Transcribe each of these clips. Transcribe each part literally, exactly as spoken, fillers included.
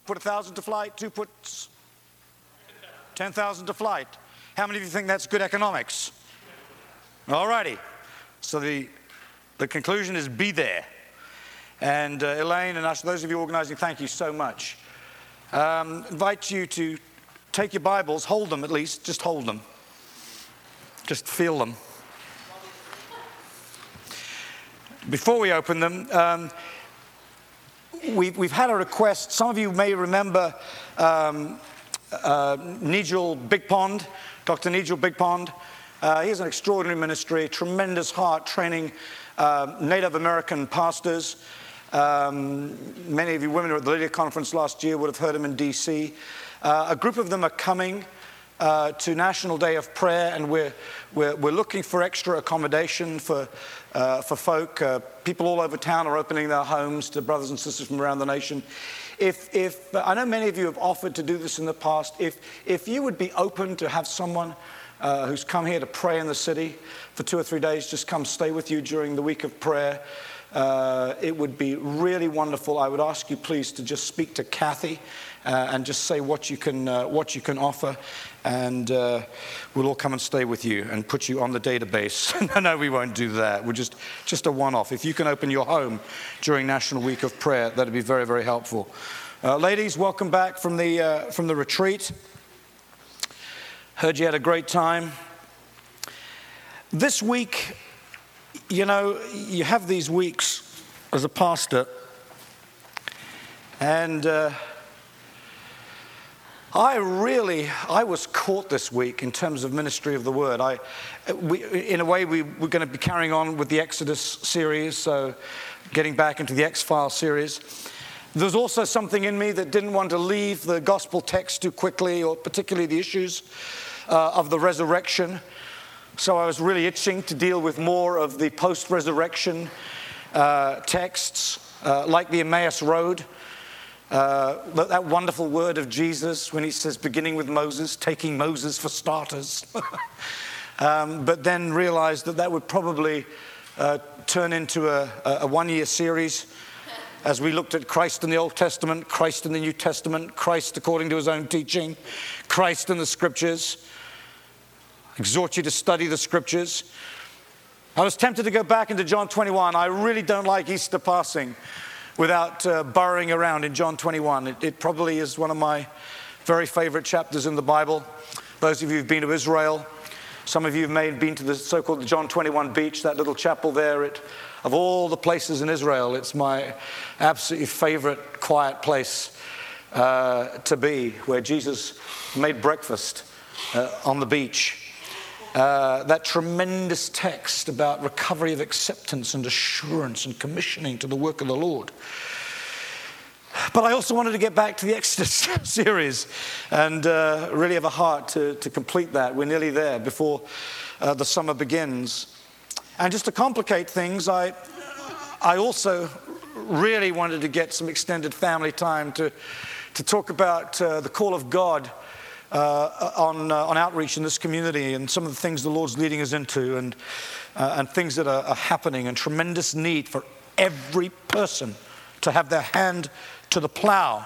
put a thousand to flight, two puts ten thousand to flight. How many of you think that's good economics? All righty. So the, the conclusion is be there. And uh, Elaine and Usher, those of you organizing, thank you so much. Um, invite you to take your Bibles, hold them at least, just hold them. Just feel them. Before we open them, um, we've, we've had a request. Some of you may remember um, uh, Nigel Big Pond, Doctor Nigel Big Pond. Uh, he has an extraordinary ministry, tremendous heart, training uh, Native American pastors. Um, many of you women who were at the Lydia Conference last year would have heard him in D C. Uh, a group of them are coming uh, to National Day of Prayer, and we're, we're, we're looking for extra accommodation for, uh, for folk. Uh, people all over town are opening their homes to brothers and sisters from around the nation. If, if I know many of you have offered to do this in the past. If, if you would be open to have someone uh, who's come here to pray in the city for two or three days, just come stay with you during the week of prayer. Uh, it would be really wonderful. I would ask you please to just speak to Kathy uh, and just say what you can uh, what you can offer, and uh, we'll all come and stay with you and put you on the database. no, no, we won't do that. We're just just a one-off. If you can open your home during National Week of Prayer, that'd be very, very helpful. Uh, ladies, welcome back from the uh, from the retreat. Heard you had a great time. This week, you know, you have these weeks as a pastor, and uh, I really, I was caught this week in terms of ministry of the word. I, we, in a way, we, we're going to be carrying on with the Exodus series, so getting back into the X-Files series. There's also something in me that didn't want to leave the gospel text too quickly, or particularly the issues uh, of the resurrection. So I was really itching to deal with more of the post-resurrection uh, texts, uh, like the Emmaus Road, uh, that wonderful word of Jesus when he says, beginning with Moses, taking Moses for starters. um, but then realized that that would probably uh, turn into a, a one-year series as we looked at Christ in the Old Testament, Christ in the New Testament, Christ according to his own teaching, Christ in the Scriptures. Exhort you to study the Scriptures. I was tempted to go back into John twenty-one. I really don't like Easter passing without uh, burrowing around in John twenty-one. It, it probably is one of my very favorite chapters in the Bible. Those of you who've been to Israel, some of you may have been to the so-called John twenty-one beach, that little chapel there. It, of all the places in Israel, it's my absolutely favorite quiet place uh, to be, where Jesus made breakfast uh, on the beach. Uh, that tremendous text about recovery of acceptance and assurance and commissioning to the work of the Lord. But I also wanted to get back to the Exodus series and uh, really have a heart to, to complete that. We're nearly there before uh, the summer begins. And just to complicate things, I, I also really wanted to get some extended family time to, to talk about uh, the call of God Uh, on uh, on outreach in this community, and some of the things the Lord's leading us into, and uh, and things that are, are happening, and tremendous need for every person to have their hand to the plow.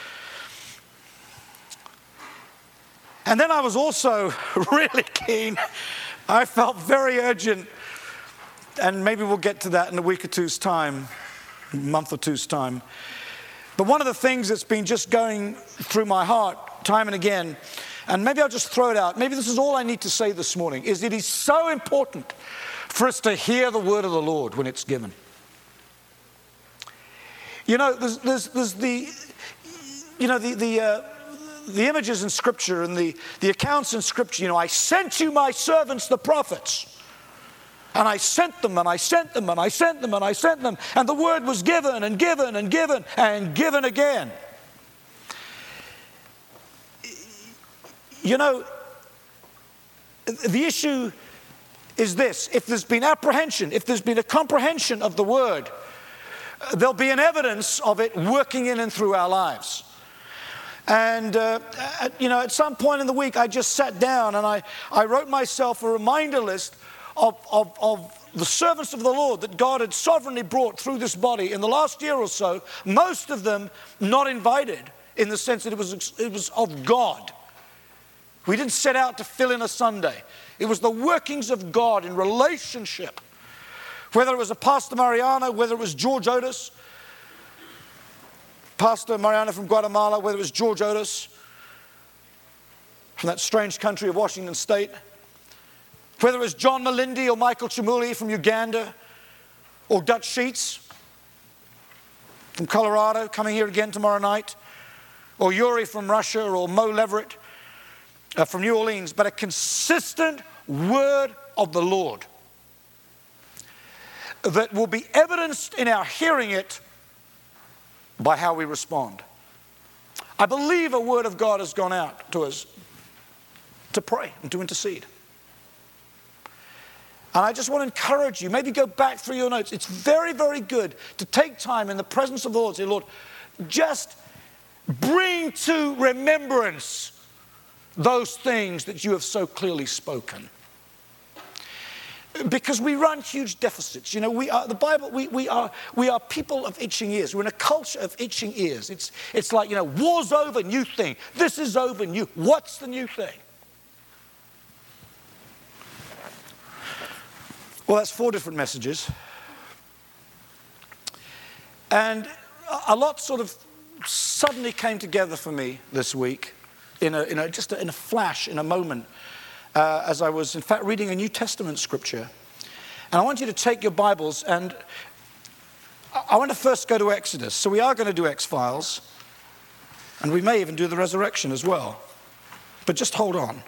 And then I was also really keen. I felt very urgent, and maybe we'll get to that in a week or two's time, a month or two's time. But one of the things that's been just going through my heart time and again, and maybe I'll just throw it out, maybe this is all I need to say this morning, is it is so important for us to hear the word of the Lord when it's given. You know, there's, there's, there's the, you know, the, the, uh, the images in Scripture and the, the accounts in Scripture. You know, I sent you my servants, the prophets. And I sent them, and I sent them, and I sent them, and I sent them. And the word was given, and given, and given, and given again. You know, the issue is this. If there's been apprehension, if there's been a comprehension of the word, there'll be an evidence of it working in and through our lives. And, uh, at, you know, at some point in the week, I just sat down and I, I wrote myself a reminder list of, of, of the servants of the Lord that God had sovereignly brought through this body in the last year or so, most of them not invited in the sense that it was, it was of God. We didn't set out to fill in a Sunday. It was the workings of God in relationship. Whether it was a Pastor Mariana, whether it was George Otis, Pastor Mariana from Guatemala, whether it was George Otis from that strange country of Washington State, whether it was John Malindi or Michael Chimuli from Uganda, or Dutch Sheets from Colorado coming here again tomorrow night, or Yuri from Russia, or Mo Leverett uh, from New Orleans, but a consistent word of the Lord that will be evidenced in our hearing it by how we respond. I believe a word of God has gone out to us to pray and to intercede. And I just want to encourage you, maybe go back through your notes. It's very, very good to take time in the presence of the Lord. Say, Lord, just bring to remembrance those things that you have so clearly spoken. Because we run huge deficits. You know, we are, the Bible, we, we are we are people of itching ears. We're in a culture of itching ears. It's, it's like, you know, war's over, new thing. This is over, new. What's the new thing? Well, that's four different messages. And a lot sort of suddenly came together for me this week in a, in a just a, in a flash, in a moment, uh, as I was, in fact, reading a New Testament scripture. And I want you to take your Bibles, and I want to first go to Exodus. So we are going to do X-Files, and we may even do the resurrection as well. But just hold on.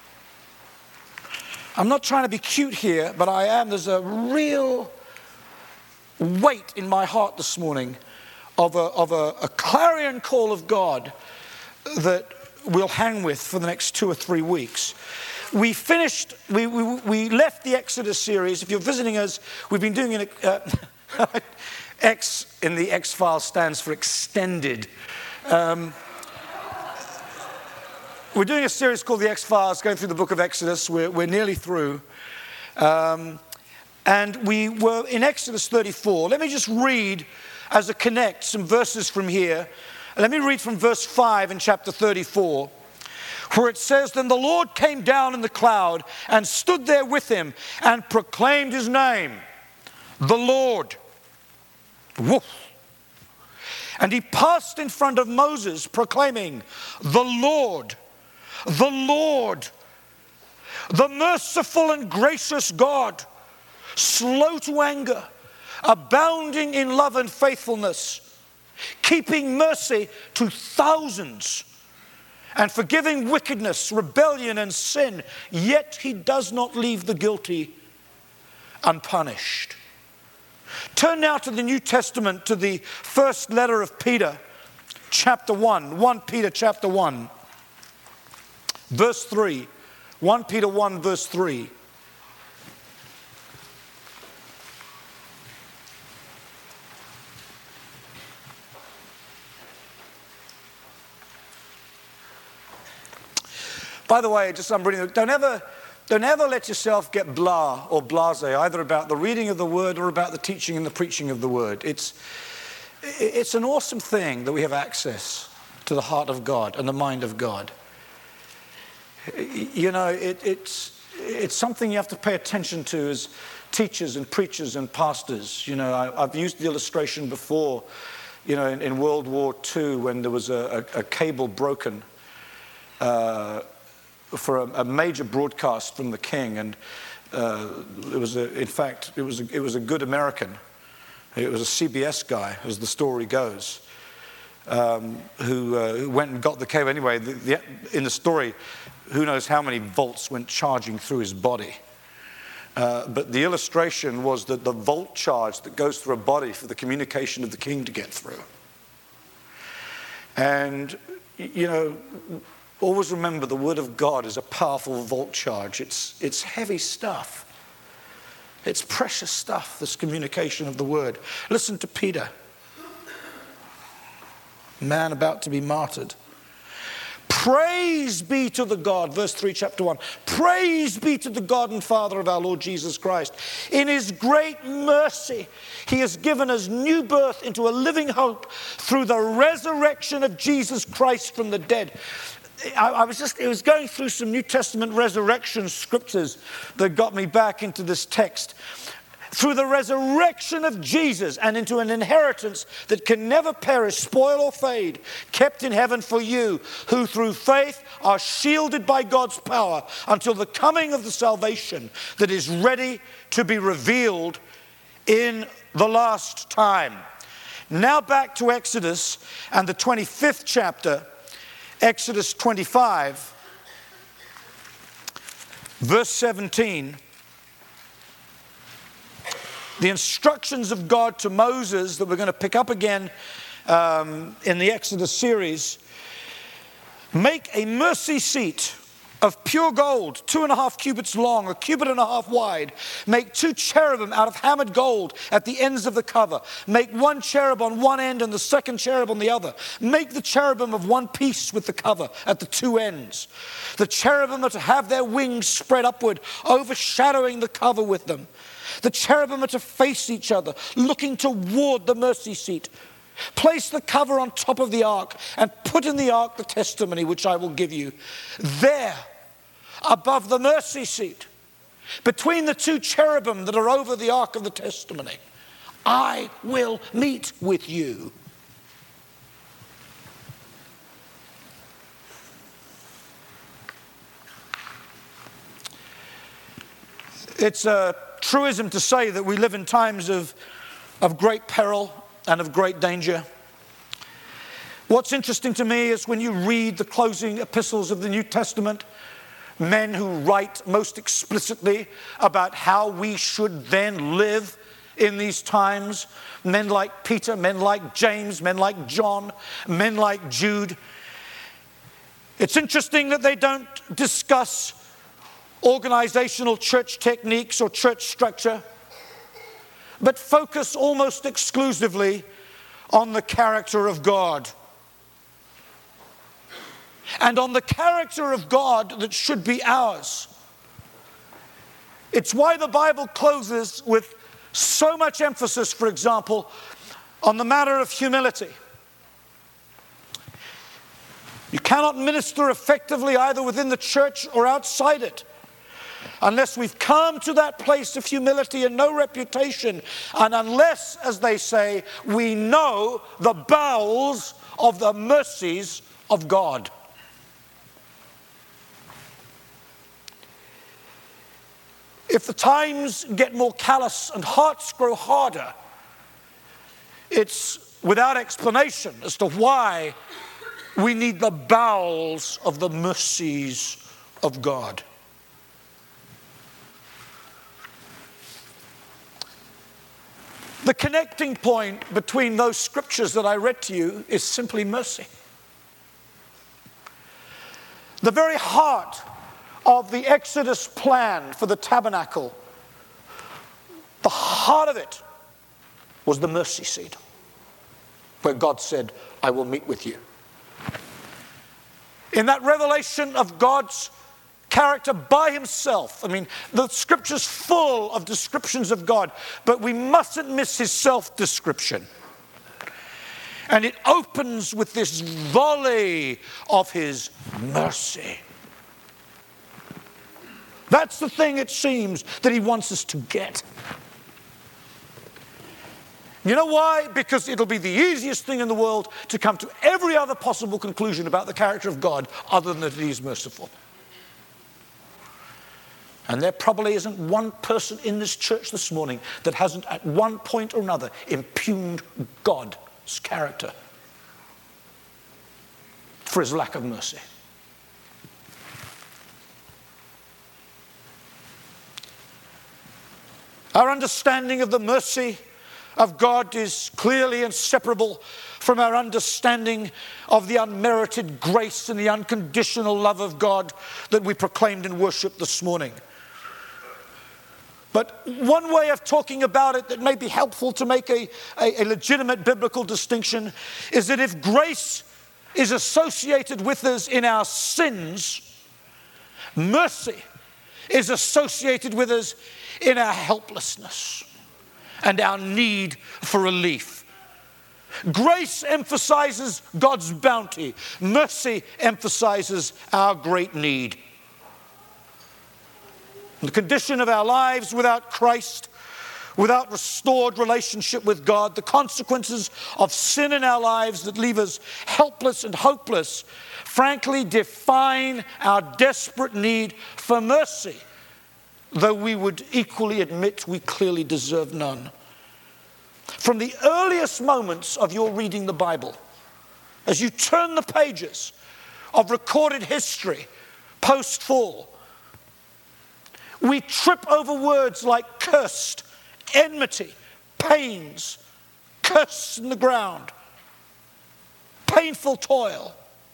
I'm not trying to be cute here, but I am. There's a real weight in my heart this morning of a, of a, a clarion call of God that we'll hang with for the next two or three weeks. We finished, we, we, we left the Exodus series. If you're visiting us, we've been doing an, uh, X in the X-Files stands for extended. Um, We're doing a series called The X-Files, going through the book of Exodus. We're, we're nearly through. Um, and we were in Exodus thirty-four. Let me just read, as a connect, some verses from here. Let me read from verse five in chapter thirty-four, where it says, "Then the Lord came down in the cloud and stood there with him and proclaimed his name, the Lord. Woof. And he passed in front of Moses, proclaiming, the Lord, the Lord, the merciful and gracious God, slow to anger, abounding in love and faithfulness, keeping mercy to thousands, and forgiving wickedness, rebellion, and sin, yet he does not leave the guilty unpunished." Turn now to the New Testament, to the first letter of Peter, chapter one, First Peter chapter one, verse three. First Peter one, verse three. By the way, just I'm reading, don't ever, don't ever let yourself get blah or blasé either about the reading of the word or about the teaching and the preaching of the word. It's, it's an awesome thing that we have access to the heart of God and the mind of God. You know, it, it's, it's something you have to pay attention to as teachers and preachers and pastors. You know, I, I've used the illustration before, you know, in, in World War Two when there was a, a, a cable broken uh, for a, a major broadcast from the king, and uh, it was a, in fact, it was a, it was a good American. It was a C B S guy, as the story goes, um, who, uh, who went and got the cable. Anyway, the, the, in the story, who knows how many volts went charging through his body. Uh, but the illustration was that the volt charge that goes through a body for the communication of the king to get through. And, you know, always remember the word of God is a powerful volt charge. It's, it's heavy stuff. It's precious stuff, this communication of the word. Listen to Peter, man about to be martyred. Praise be to the God, verse three, chapter one. Praise be to the God and Father of our Lord Jesus Christ. In his great mercy, he has given us new birth into a living hope through the resurrection of Jesus Christ from the dead. I, I was just, it was going through some New Testament resurrection scriptures that got me back into this text. Through the resurrection of Jesus and into an inheritance that can never perish, spoil or fade, kept in heaven for you, who through faith are shielded by God's power until the coming of the salvation that is ready to be revealed in the last time. Now back to Exodus and the twenty-fifth chapter, Exodus twenty-five, verse seventeen. The instructions of God to Moses that we're going to pick up again um, in the Exodus series. Make a mercy seat of pure gold, two and a half cubits long, a cubit and a half wide. Make two cherubim out of hammered gold at the ends of the cover. Make one cherub on one end and the second cherub on the other. Make the cherubim of one piece with the cover at the two ends. The cherubim are to have their wings spread upward, overshadowing the cover with them. The cherubim are to face each other, looking toward the mercy seat. Place the cover on top of the ark and put in the ark the testimony which I will give you. There, above the mercy seat, between the two cherubim that are over the ark of the testimony, I will meet with you. It's a truism to say that we live in times of, of great peril and of great danger. What's interesting to me is when you read the closing epistles of the New Testament, men who write most explicitly about how we should then live in these times, men like Peter, men like James, men like John, men like Jude. It's interesting that they don't discuss organizational church techniques or church structure, but focus almost exclusively on the character of God. And on the character of God that should be ours. It's why the Bible closes with so much emphasis, for example, on the matter of humility. You cannot minister effectively either within the church or outside it unless we've come to that place of humility and no reputation, and unless, as they say, we know the bowels of the mercies of God. If the times get more callous and hearts grow harder, it's without explanation as to why we need the bowels of the mercies of God. The connecting point between those scriptures that I read to you is simply mercy. The very heart of the Exodus plan for the tabernacle, the heart of it was the mercy seat, where God said, I will meet with you. In that revelation of God's character by himself, I mean, the scripture's full of descriptions of God, but we mustn't miss his self-description. And it opens with this volley of his mercy. That's the thing, it seems, that he wants us to get. You know why? Because it'll be the easiest thing in the world to come to every other possible conclusion about the character of God other than that he is merciful. And there probably isn't one person in this church this morning that hasn't at one point or another impugned God's character for his lack of mercy. Our understanding of the mercy of God is clearly inseparable from our understanding of the unmerited grace and the unconditional love of God that we proclaimed in worship this morning. But one way of talking about it that may be helpful to make a, a, a legitimate biblical distinction is that if grace is associated with us in our sins, mercy is associated with us in our helplessness and our need for relief. Grace emphasizes God's bounty. Mercy emphasizes our great need. The condition of our lives without Christ, without restored relationship with God, the consequences of sin in our lives that leave us helpless and hopeless, frankly define our desperate need for mercy, though we would equally admit we clearly deserve none. From the earliest moments of your reading the Bible, as you turn the pages of recorded history post-fall, we trip over words like cursed, enmity, pains, curse in the ground, painful toil,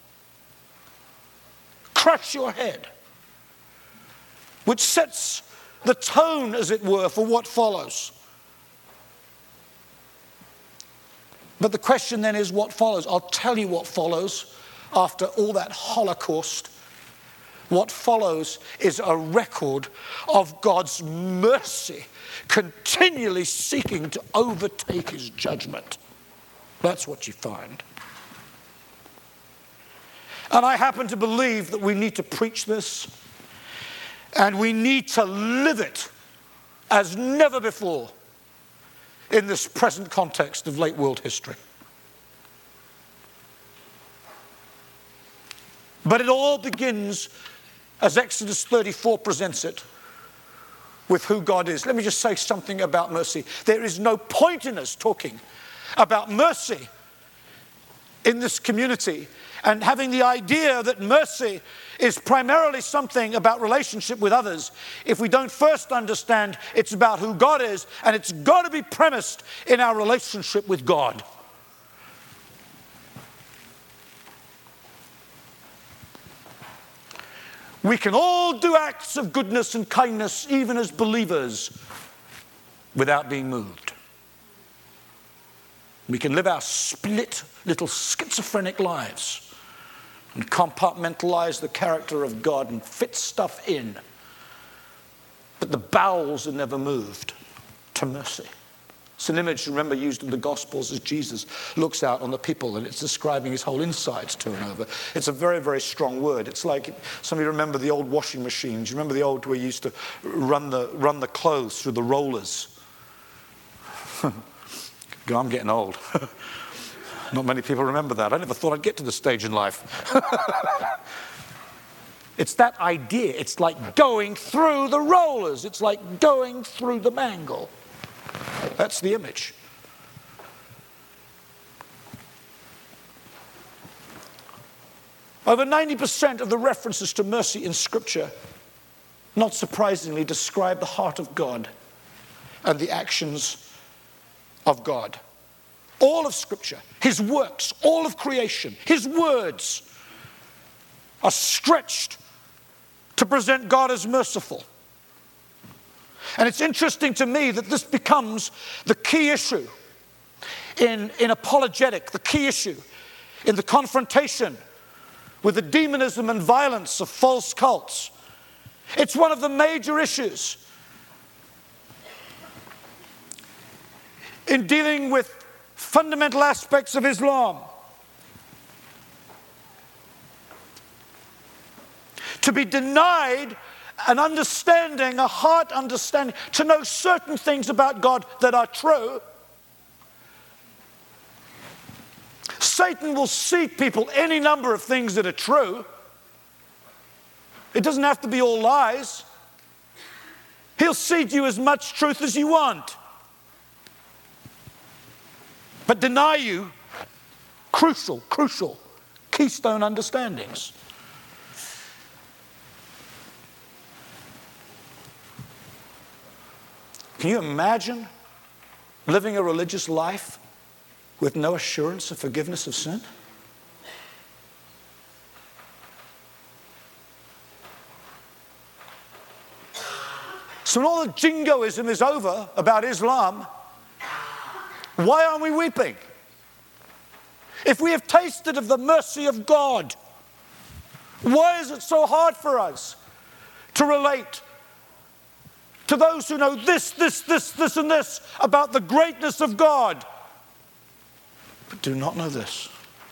crush your head, which sets the tone, as it were, for what follows. But the question then is, what follows? I'll tell you what follows after all that Holocaust. What follows is a record of God's mercy continually seeking to overtake his judgment. That's what you find. And I happen to believe that we need to preach this, and we need to live it as never before in this present context of late world history. But it all begins, as Exodus thirty-four presents it, with who God is. Let me just say something about mercy. There is no point in us talking about mercy in this community and having the idea that mercy is primarily something about relationship with others if we don't first understand it's about who God is, and it's got to be premised in our relationship with God. We can all do acts of goodness and kindness, even as believers, without being moved. We can live our split little schizophrenic lives and compartmentalize the character of God and fit stuff in. But the bowels are never moved to mercy. It's an image, remember, used in the Gospels as Jesus looks out on the people, and it's describing his whole insides turn over. It's a very, very strong word. It's like, some of you remember the old washing machines. You remember the old where you used to run the, run the clothes through the rollers? I'm getting old. Not many people remember that. I never thought I'd get to this stage in life. It's that idea. It's like going through the rollers. It's like going through the mangle. That's the image. Over ninety percent of the references to mercy in Scripture, not surprisingly, describe the heart of God and the actions of God. All of Scripture, his works, all of creation, his words are stretched to present God as merciful. And it's interesting to me that this becomes the key issue in, in apologetic, the key issue in the confrontation with the demonism and violence of false cults. It's one of the major issues in dealing with fundamental aspects of Islam. To be denied an understanding, a heart understanding, to know certain things about God that are true. Satan will seek people any number of things that are true. It doesn't have to be all lies. He'll seed you as much truth as you want, but deny you crucial, crucial, keystone understandings. Can you imagine living a religious life with no assurance of forgiveness of sin? So when all the jingoism is over about Islam, why aren't we weeping? if we have tasted of the mercy of God, why is it so hard for us to relate to those who know this, this, this, this, and this about the greatness of God, but do not know this?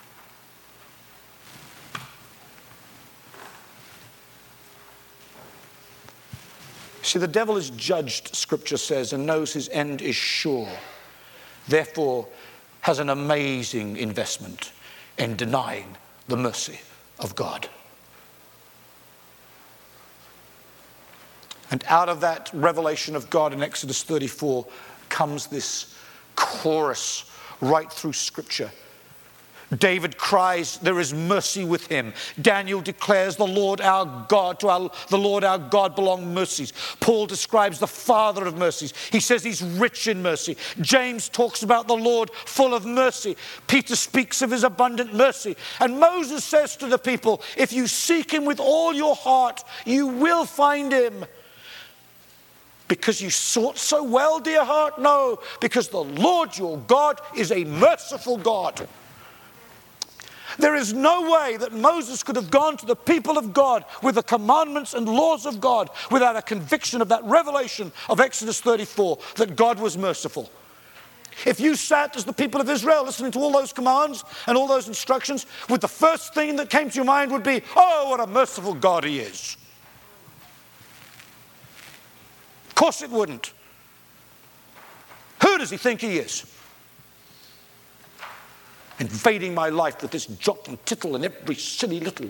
See, the devil is judged, Scripture says, and knows his end is sure. Therefore, has an amazing investment in denying the mercy of God. And out of that revelation of God in Exodus thirty-four comes this chorus right through Scripture. David cries, there is mercy with him. Daniel declares, the Lord our God, to our, the Lord our God belong mercies. Paul describes the Father of mercies. He says he's rich in mercy. James talks about the Lord full of mercy. Peter speaks of his abundant mercy. And Moses says to the people, if you seek him with all your heart, you will find him. Because you sought so well, dear heart? No, because the Lord your God is a merciful God. There is no way that Moses could have gone to the people of God with the commandments and laws of God without a conviction of that revelation of Exodus thirty-four, that God was merciful. If you sat as the people of Israel listening to all those commands and all those instructions, with the first thing that came to your mind would be, oh, what a merciful God he is. Of course it wouldn't. Who does he think he is? Invading my life with this jot and tittle and every silly little.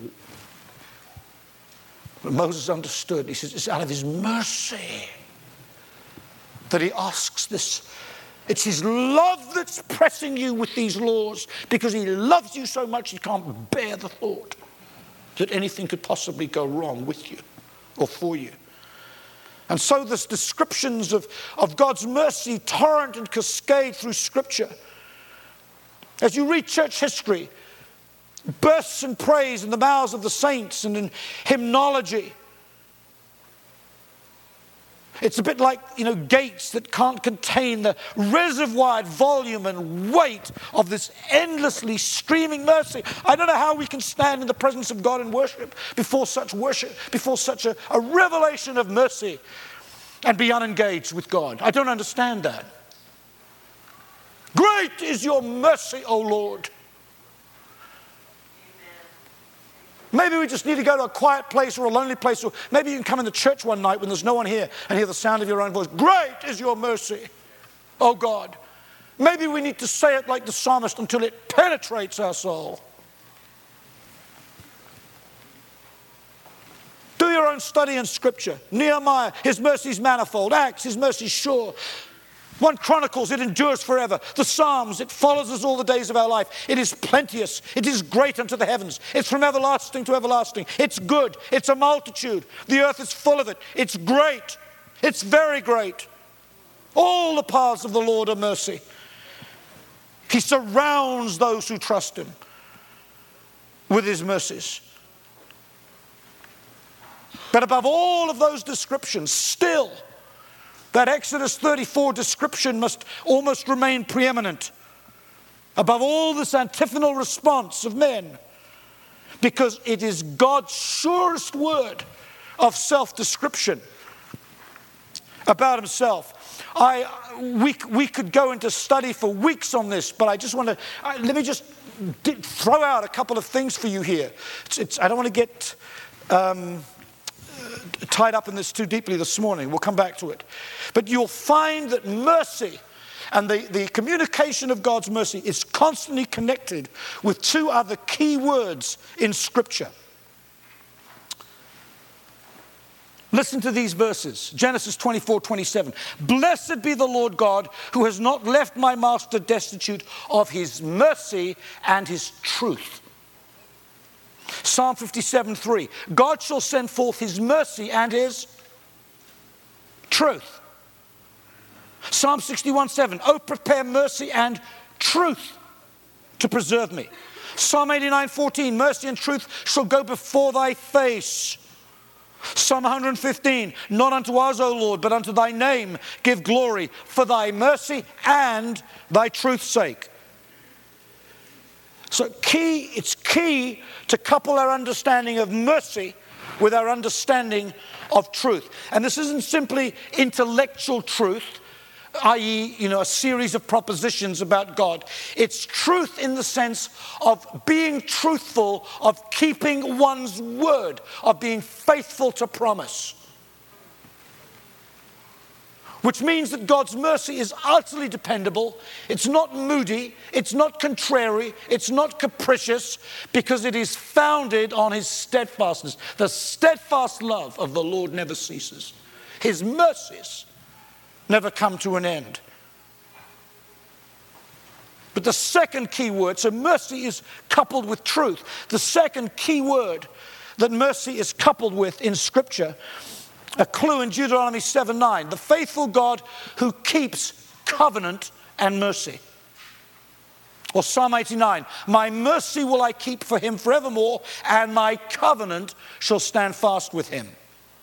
But Moses understood. He says it's out of his mercy that he asks this. It's his love that's pressing you with these laws, because he loves you so much he can't bear the thought that anything could possibly go wrong with you or for you. And so this descriptions of, of God's mercy torrent and cascade through Scripture. As you read church history, bursts in praise in the mouths of the saints and in hymnology. It's a bit like, you know, gates that can't contain the reservoired volume and weight of this endlessly streaming mercy. I don't know how we can stand in the presence of God and worship before such worship, before such a, a revelation of mercy, and be unengaged with God. I don't understand that. Great is your mercy, O Lord. Maybe we just need to go to a quiet place or a lonely place, or maybe you can come into church one night when there's no one here and hear the sound of your own voice. Great is your mercy, O God. Maybe we need to say it like the psalmist until it penetrates our soul. Do your own study in Scripture. Nehemiah, his mercy's manifold. Acts, his mercy's sure. First Chronicles, it endures forever. The Psalms, it follows us all the days of our life. It is plenteous. It is great unto the heavens. It's from everlasting to everlasting. It's good. It's a multitude. The earth is full of it. It's great. It's very great. All the paths of the Lord are mercy. He surrounds those who trust him with his mercies. But above all of those descriptions, still, that Exodus thirty-four description must almost remain preeminent above all this antiphonal response of men, because it is God's surest word of self-description about himself. I, we, we could go into study for weeks on this, but I just want to, I, let me just d- throw out a couple of things for you here. It's, it's, I don't want to get Um, tied up in this too deeply this morning. We'll come back to it. But you'll find that mercy and the, the communication of God's mercy is constantly connected with two other key words in Scripture. Listen to these verses. Genesis twenty-four twenty-seven. Blessed be the Lord God, who has not left my master destitute of his mercy and his truth. Psalm fifty-seven three. God shall send forth his mercy and his truth. Psalm sixty-one seven. Oh, prepare mercy and truth to preserve me. Psalm eighty-nine fourteen. Mercy and truth shall go before thy face. Psalm one fifteen. Not unto us, O Lord, but unto thy name give glory, for thy mercy and thy truth's sake. So key, it's key to couple our understanding of mercy with our understanding of truth. And this isn't simply intellectual truth, that is, you know, a series of propositions about God. It's truth in the sense of being truthful, of keeping one's word, of being faithful to promise. Which means that God's mercy is utterly dependable. It's not moody. It's not contrary. It's not capricious, because it is founded on his steadfastness. The steadfast love of the Lord never ceases. His mercies never come to an end. But the second key word, so mercy is coupled with truth. The second key word that mercy is coupled with in Scripture, a clue in Deuteronomy seven nine, the faithful God who keeps covenant and mercy. Or Psalm eighty-nine, my mercy will I keep for him forevermore, and my covenant shall stand fast with him.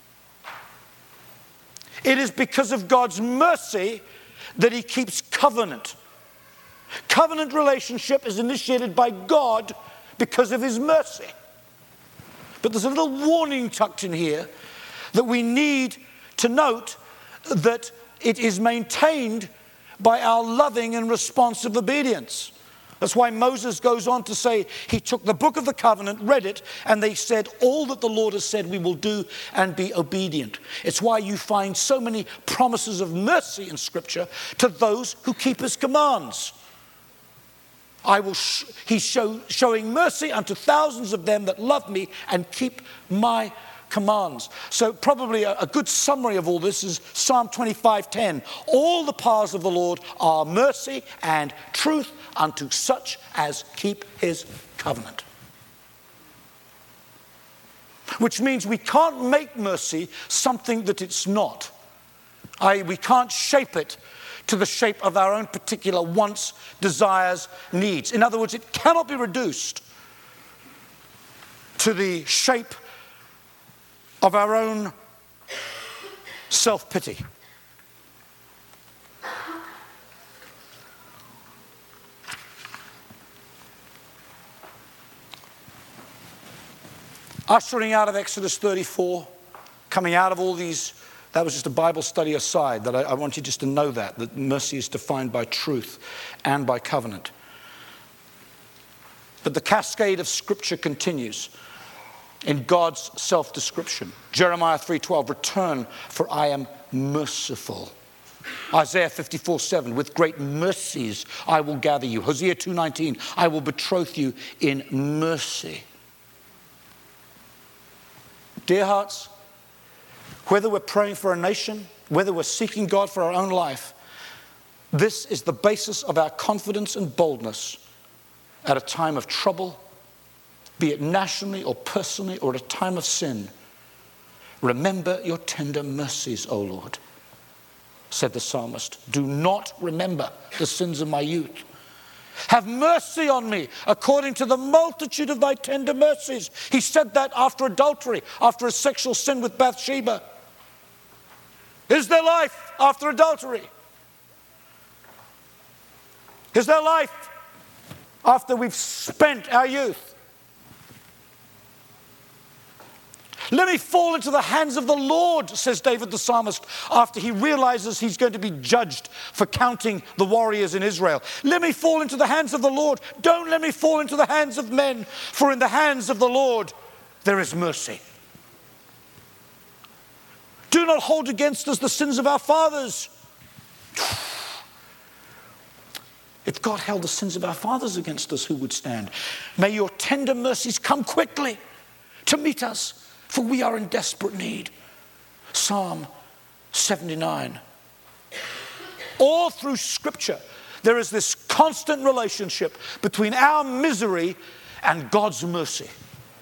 It is because of God's mercy that he keeps covenant. Covenant relationship is initiated by God because of his mercy. But there's a little warning tucked in here that we need to note, that it is maintained by our loving and responsive obedience. That's why Moses goes on to say he took the book of the covenant, read it, and they said, all that the Lord has said we will do, and be obedient. It's why you find so many promises of mercy in Scripture to those who keep his commands. I will sh- he's show, showing mercy unto thousands of them that love me and keep my commands. So probably a, a good summary of all this is Psalm twenty-five ten. All the paths of the Lord are mercy and truth unto such as keep his covenant. Which means we can't make mercy something that it's not. that is, we can't shape it to the shape of our own particular wants, desires, needs. In other words, it cannot be reduced to the shape of our own self-pity. Ushering out of Exodus thirty-four, coming out of all these, that was just a Bible study aside, that I, I want you just to know that, that mercy is defined by truth and by covenant. But the cascade of Scripture continues in God's self-description. Jeremiah three twelve, return, for I am merciful. Isaiah fifty-four seven, with great mercies I will gather you. Hosea two nineteen, I will betroth you in mercy. Dear hearts, whether we're praying for a nation, whether we're seeking God for our own life, this is the basis of our confidence and boldness at a time of trouble, be it nationally or personally or at a time of sin. Remember your tender mercies, O Lord, said the psalmist. Do not remember the sins of my youth. Have mercy on me according to the multitude of thy tender mercies. He said that after adultery, after a sexual sin with Bathsheba. Is there life after adultery? Is there life after we've spent our youth? Let me fall into the hands of the Lord, says David the psalmist, after he realizes he's going to be judged for counting the warriors in Israel. Let me fall into the hands of the Lord. Don't let me fall into the hands of men, for in the hands of the Lord there is mercy. Do not hold against us the sins of our fathers. If God held the sins of our fathers against us, who would stand? May your tender mercies come quickly to meet us, for we are in desperate need. Psalm seventy-nine. All through Scripture, there is this constant relationship between our misery and God's mercy.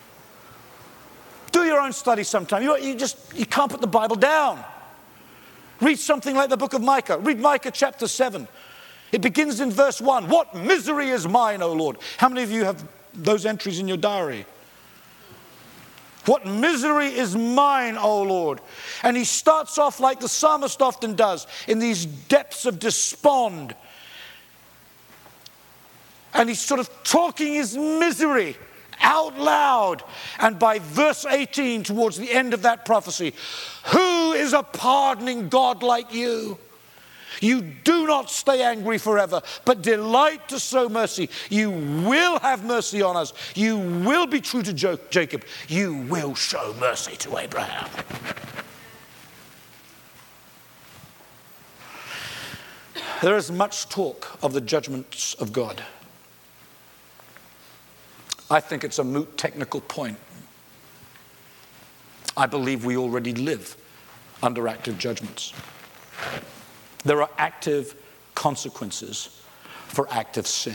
Do your own study sometime. You, you just you can't put the Bible down. Read something like the book of Micah. Read Micah chapter seven. It begins in verse one. What misery is mine, O Lord? How many of you have those entries in your diary? What misery is mine, O Lord? And he starts off like the psalmist often does, in these depths of despond. And he's sort of talking his misery out loud. And by verse eighteen, towards the end of that prophecy, who is a pardoning God like you? You do not stay angry forever, but delight to show mercy. You will have mercy on us. You will be true to Jacob. You will show mercy to Abraham. There is much talk of the judgments of God. I think it's a moot technical point. I believe we already live under active judgments. There are active consequences for active sin.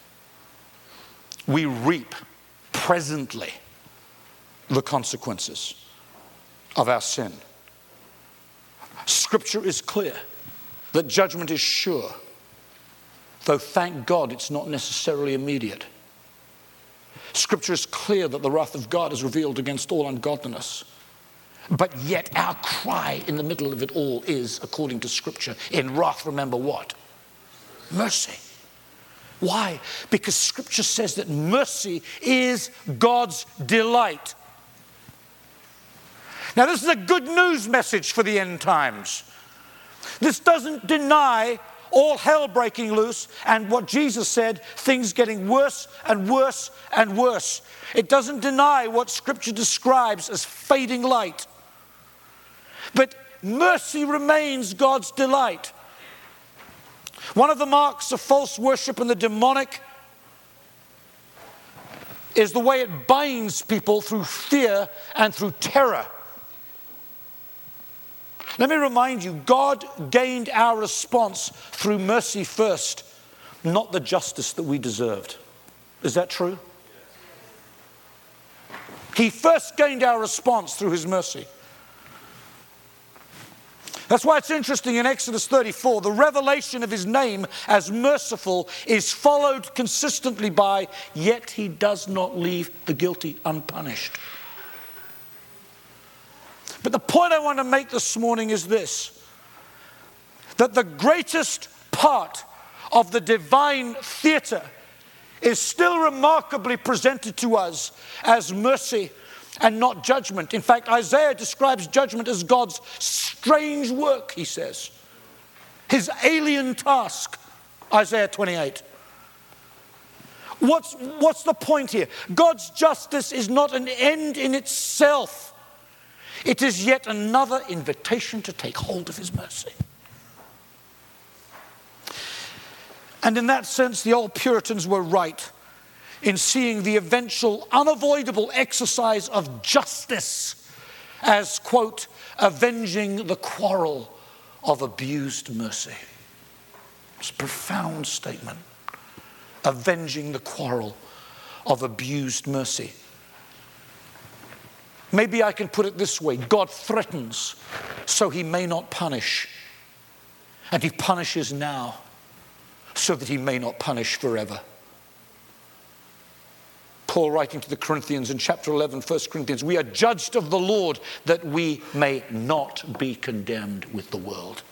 We reap presently the consequences of our sin. Scripture is clear that judgment is sure, though thank God it's not necessarily immediate. Scripture is clear that the wrath of God is revealed against all ungodliness. But yet our cry in the middle of it all is, according to Scripture, in wrath, remember what? Mercy. Why? Because Scripture says that mercy is God's delight. Now this is a good news message for the end times. This doesn't deny all hell breaking loose and what Jesus said, things getting worse and worse and worse. It doesn't deny what Scripture describes as fading light. But mercy remains God's delight. One of the marks of false worship and the demonic is the way it binds people through fear and through terror. Let me remind you, God gained our response through mercy first, not the justice that we deserved. Is that true? He first gained our response through his mercy. That's why it's interesting in Exodus thirty-four, the revelation of his name as merciful is followed consistently by, yet he does not leave the guilty unpunished. But the point I want to make this morning is this, that the greatest part of the divine theater is still remarkably presented to us as mercy and not judgment. In fact, Isaiah describes judgment as God's strange work, he says. His alien task, Isaiah twenty-eight. What's, what's the point here? God's justice is not an end in itself. It is yet another invitation to take hold of his mercy. And in that sense, the old Puritans were right in seeing the eventual unavoidable exercise of justice as, quote, avenging the quarrel of abused mercy. It's a profound statement. Avenging the quarrel of abused mercy. Maybe I can put it this way. God threatens so he may not punish. And he punishes now so that he may not punish forever. Paul writing to the Corinthians in chapter eleven, First Corinthians, we are judged of the Lord that we may not be condemned with the world.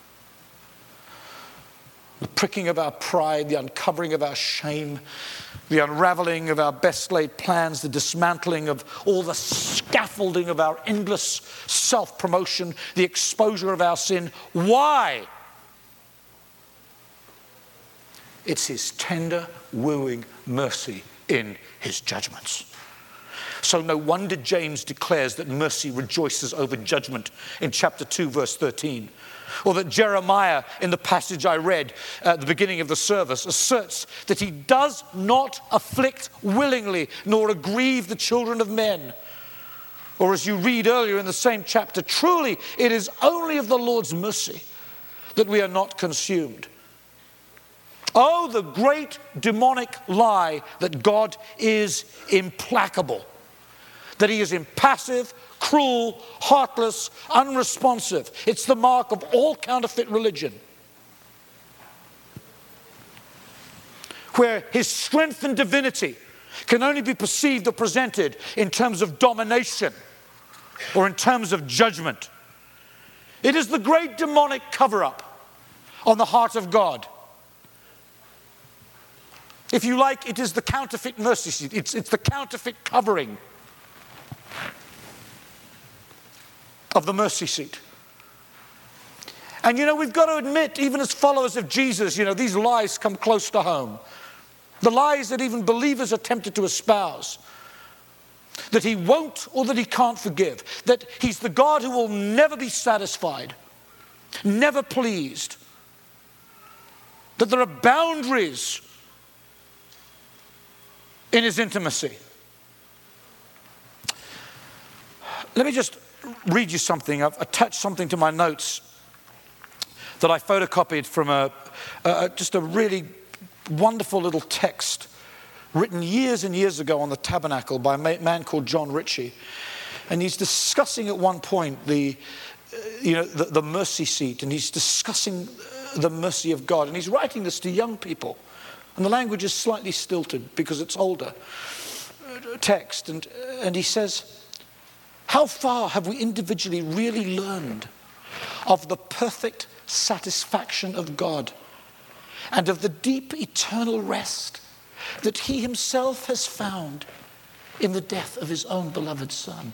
The pricking of our pride, the uncovering of our shame, the unraveling of our best laid plans, the dismantling of all the scaffolding of our endless self-promotion, the exposure of our sin. Why? It's his tender, wooing mercy in his judgments. So no wonder James declares that mercy rejoices over judgment in chapter two, verse thirteen. Or that Jeremiah, in the passage I read at the beginning of the service, asserts that he does not afflict willingly nor aggrieve the children of men. Or as you read earlier in the same chapter, truly it is only of the Lord's mercy that we are not consumed. Oh, the great demonic lie that God is implacable, that he is impassive, cruel, heartless, unresponsive. It's the mark of all counterfeit religion, where his strength and divinity can only be perceived or presented in terms of domination or in terms of judgment. It is the great demonic cover-up on the heart of God. If you like, it is the counterfeit mercy seat. It's, it's the counterfeit covering of the mercy seat. And you know, we've got to admit, even as followers of Jesus, you know, these lies come close to home. The lies that even believers are tempted to espouse. That he won't or that he can't forgive. That he's the God who will never be satisfied, never pleased. That there are boundaries in his intimacy. Let me just read you something. I've attached something to my notes that I photocopied from a, a just a really wonderful little text written years and years ago on the tabernacle by a man called John Ritchie. And he's discussing at one point the, you know, the, the mercy seat, and he's discussing the mercy of God. And he's writing this to young people. And the language is slightly stilted because it's older text. And, and he says, how far have we individually really learned of the perfect satisfaction of God and of the deep eternal rest that he himself has found in the death of his own beloved Son?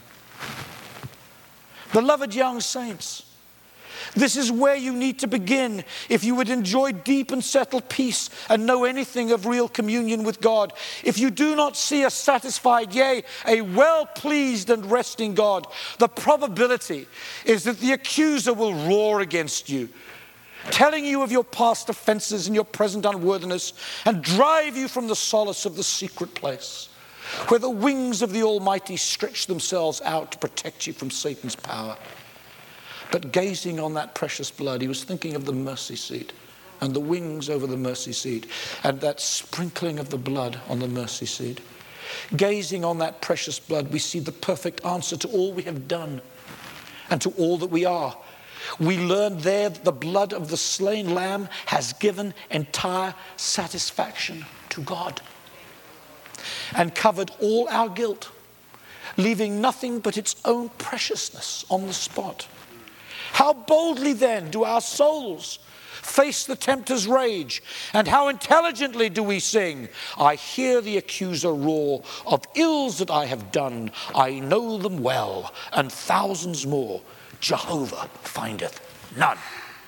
Beloved young saints, this is where you need to begin if you would enjoy deep and settled peace and know anything of real communion with God. If you do not see a satisfied, yea, a well-pleased and resting God, the probability is that the accuser will roar against you, telling you of your past offenses and your present unworthiness, and drive you from the solace of the secret place, where the wings of the Almighty stretch themselves out to protect you from Satan's power. But gazing on that precious blood, he was thinking of the mercy seat and the wings over the mercy seat and that sprinkling of the blood on the mercy seat. Gazing on that precious blood, we see the perfect answer to all we have done and to all that we are. We learn there that the blood of the slain lamb has given entire satisfaction to God and covered all our guilt, leaving nothing but its own preciousness on the spot. How boldly then do our souls face the tempter's rage, and how intelligently do we sing, I hear the accuser roar of ills that I have done, I know them well, and thousands more Jehovah findeth none.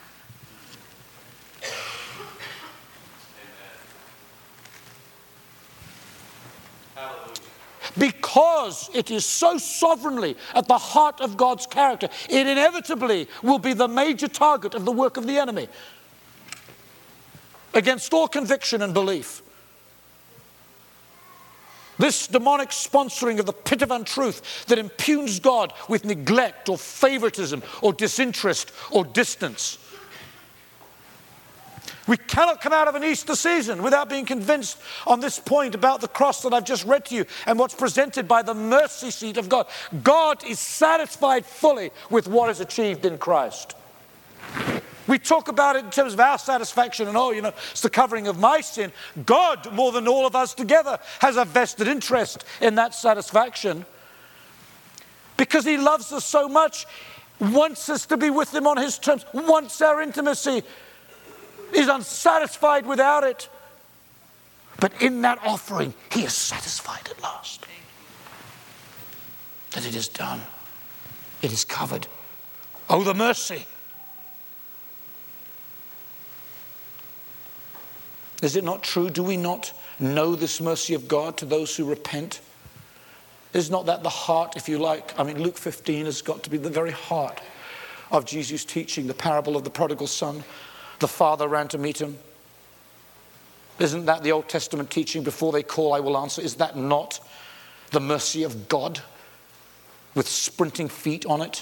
Because it is so sovereignly at the heart of God's character, it inevitably will be the major target of the work of the enemy against all conviction and belief. This demonic sponsoring of the pit of untruth that impugns God with neglect or favoritism or disinterest or distance. We cannot come out of an Easter season without being convinced on this point about the cross that I've just read to you and what's presented by the mercy seat of God. God is satisfied fully with what is achieved in Christ. We talk about it in terms of our satisfaction and, oh, you know, it's the covering of my sin. God, more than all of us together, has a vested interest in that satisfaction because he loves us so much, wants us to be with him on his terms, wants our intimacy, is unsatisfied without it. But in that offering, he is satisfied at last. That it is done. It is covered. Oh, the mercy. Is it not true? Do we not know this mercy of God to those who repent? Is not that the heart, if you like? I mean, Luke fifteen has got to be the very heart of Jesus' teaching, the parable of the prodigal son. The father ran to meet him. Isn't that the Old Testament teaching, before they call, I will answer? Is that not the mercy of God with sprinting feet on it?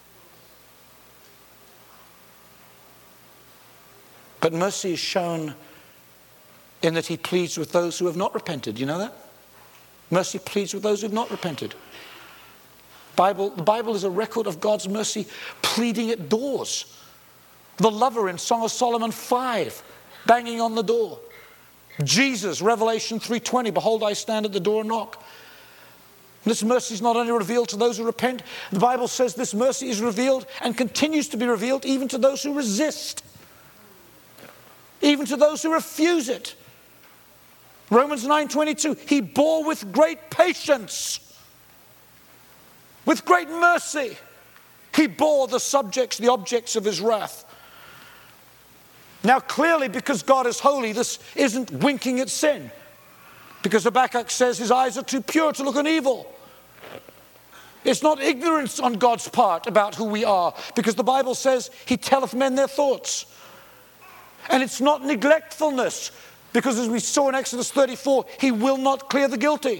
But mercy is shown in that he pleads with those who have not repented. You know that? Mercy pleads with those who have not repented. Bible, the Bible is a record of God's mercy pleading at doors. The lover in Song of Solomon five, banging on the door. Jesus, Revelation three twenty, behold, I stand at the door and knock. This mercy is not only revealed to those who repent, the Bible says this mercy is revealed and continues to be revealed even to those who resist, even to those who refuse it. Romans nine twenty-two, he bore with great patience, with great mercy. He bore the subjects, the objects of his wrath. Now clearly, because God is holy, this isn't winking at sin. Because Habakkuk says his eyes are too pure to look on evil. It's not ignorance on God's part about who we are, because the Bible says he telleth men their thoughts. And it's not neglectfulness, because as we saw in Exodus thirty-four, he will not clear the guilty.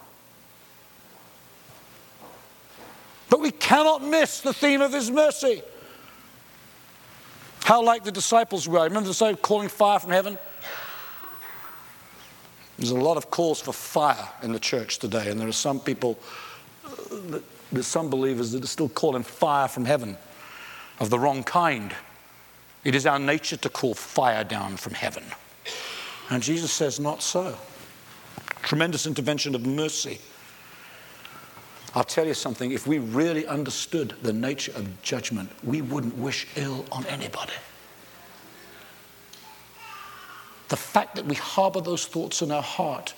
But we cannot miss the theme of his mercy. How like the disciples were. I remember the disciples calling fire from heaven. There's a lot of calls for fire in the church today, and there are some people, uh, there's some believers that are still calling fire from heaven of the wrong kind. It is our nature to call fire down from heaven. And Jesus says, not so. Tremendous intervention of mercy. I'll tell you something, if we really understood the nature of judgment, we wouldn't wish ill on anybody. The fact that we harbor those thoughts in our heart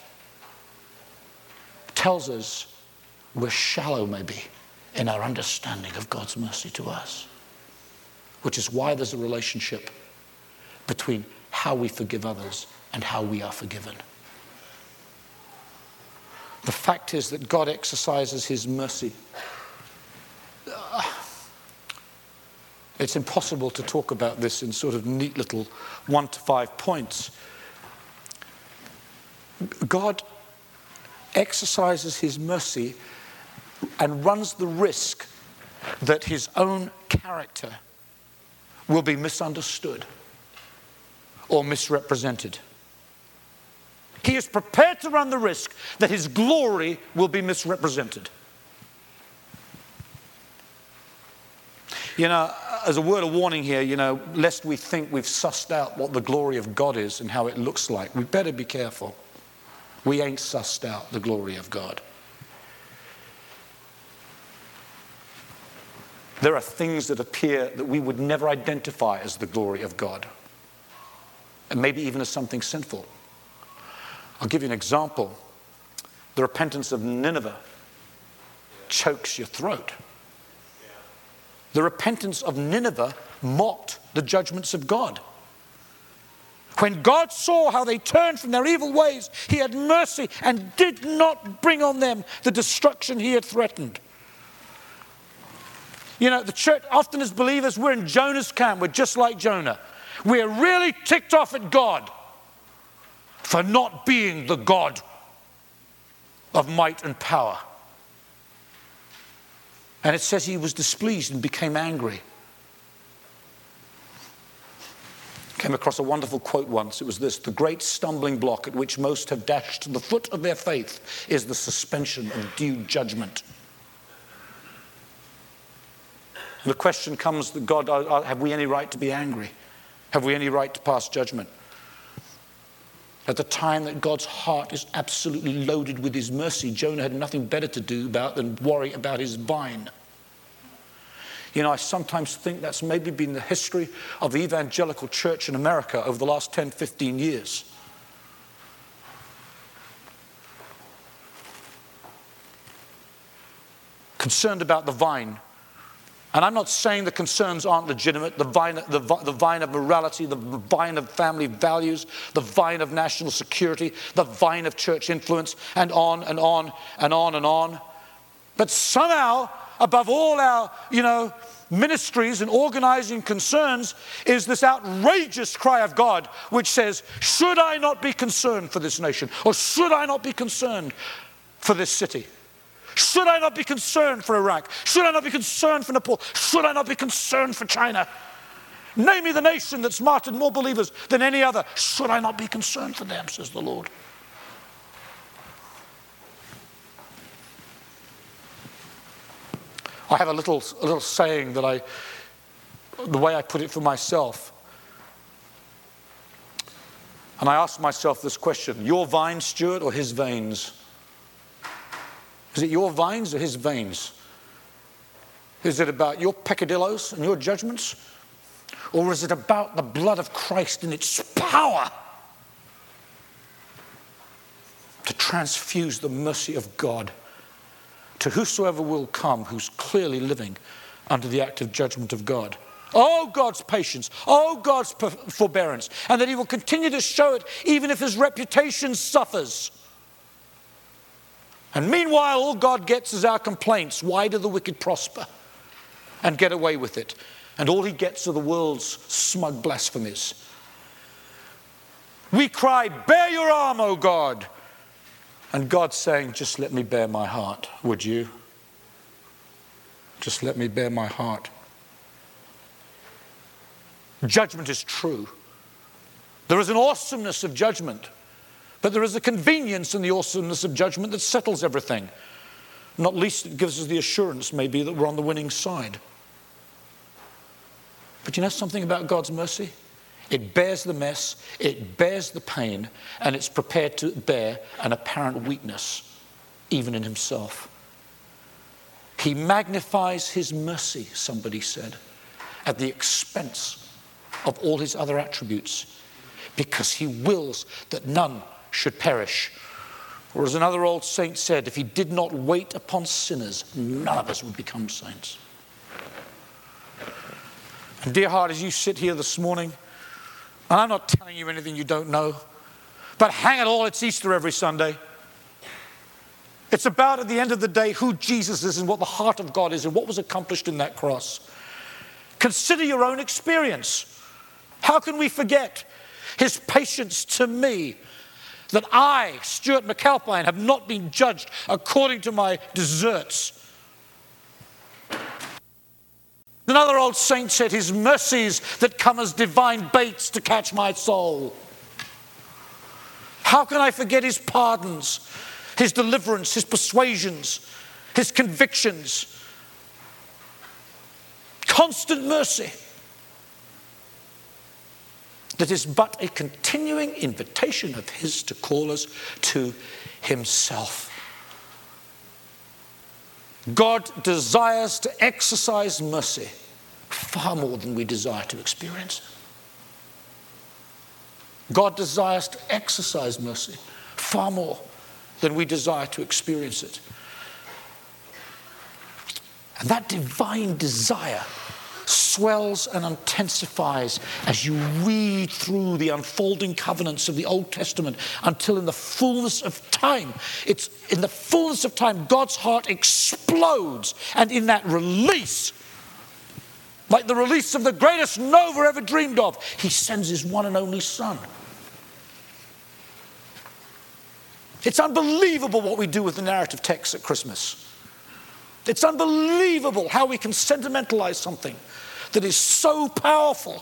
tells us we're shallow maybe in our understanding of God's mercy to us, which is why there's a relationship between how we forgive others and how we are forgiven. The fact is that God exercises his mercy. Uh, it's impossible to talk about this in sort of neat little one to five points. God exercises his mercy and runs the risk that his own character will be misunderstood or misrepresented. He is prepared to run the risk that his glory will be misrepresented. You know, as a word of warning here, you know, lest we think we've sussed out what the glory of God is and how it looks like, we better be careful. We ain't sussed out the glory of God. There are things that appear that we would never identify as the glory of God, and maybe even as something sinful. I'll give you an example. The repentance of Nineveh chokes your throat. The repentance of Nineveh mocked the judgments of God. When God saw how they turned from their evil ways, he had mercy and did not bring on them the destruction he had threatened. You know, the church, often as believers, we're in Jonah's camp. We're just like Jonah. We're really ticked off at God for not being the God of might and power. And it says he was displeased and became angry. Came across a wonderful quote once. It was this: the great stumbling block at which most have dashed the foot of their faith is the suspension of due judgment. And the question comes that God, have we any right to be angry? Have we any right to pass judgment? At the time that God's heart is absolutely loaded with his mercy, Jonah had nothing better to do about than worry about his vine. You know, I sometimes think that's maybe been the history of the evangelical church in America over the last ten, fifteen years. Concerned about the vine. And I'm not saying the concerns aren't legitimate, the vine, the, the vine of morality, the vine of family values, the vine of national security, the vine of church influence, and on and on and on and on. But somehow, above all our, you know, ministries and organizing concerns is this outrageous cry of God which says, should I not be concerned for this nation? Or should I not be concerned for this city? Should I not be concerned for Iraq? Should I not be concerned for Nepal? Should I not be concerned for China? Name me the nation that's martyred more believers than any other. Should I not be concerned for them, says the Lord. I have a little, a little saying that I, the way I put it for myself. And I ask myself this question: your vine, Stuart, or his veins? Is it your vines or his veins? Is it about your peccadillos and your judgments? Or is it about the blood of Christ and its power? to transfuse the mercy of God to whosoever will come who's clearly living under the active judgment of God. Oh, God's patience. Oh, God's forbearance. And that he will continue to show it even if his reputation suffers. And meanwhile, all God gets is our complaints. Why do the wicked prosper and get away with it? And all he gets are the world's smug blasphemies. We cry, bear your arm, O God. And God's saying, just let me bear my heart, would you? Just let me bear my heart. Judgment is true. There is an awesomeness of judgment, but there is a convenience in the awesomeness of judgment that settles everything. Not least it gives us the assurance, maybe, that we're on the winning side. But you know something about God's mercy? It bears the mess, it bears the pain, and it's prepared to bear an apparent weakness, even in himself. He magnifies his mercy, somebody said, at the expense of all his other attributes, because he wills that none should perish. Or as another old saint said, if he did not wait upon sinners, none of us would become saints. And dear heart, as you sit here this morning, and I'm not telling you anything you don't know, but hang it all, it's Easter every Sunday. It's about, at the end of the day, who Jesus is and what the heart of God is and what was accomplished in that cross. Consider your own experience. How can we forget his patience to me, that I, Stuart McAlpine, have not been judged according to my deserts? Another old saint said, his mercies that come as divine baits to catch my soul. How can I forget his pardons, his deliverance, his persuasions, his convictions? Constant mercy that is but a continuing invitation of his to call us to himself. God desires to exercise mercy far more than we desire to experience. God desires to exercise mercy far more than we desire to experience it. And that divine desire swells and intensifies as you read through the unfolding covenants of the Old Testament until in the fullness of time, it's in the fullness of time, God's heart explodes, and in that release, like the release of the greatest nova ever dreamed of, he sends his one and only Son. It's unbelievable what we do with the narrative texts at Christmas. It's unbelievable how we can sentimentalize something that is so powerful.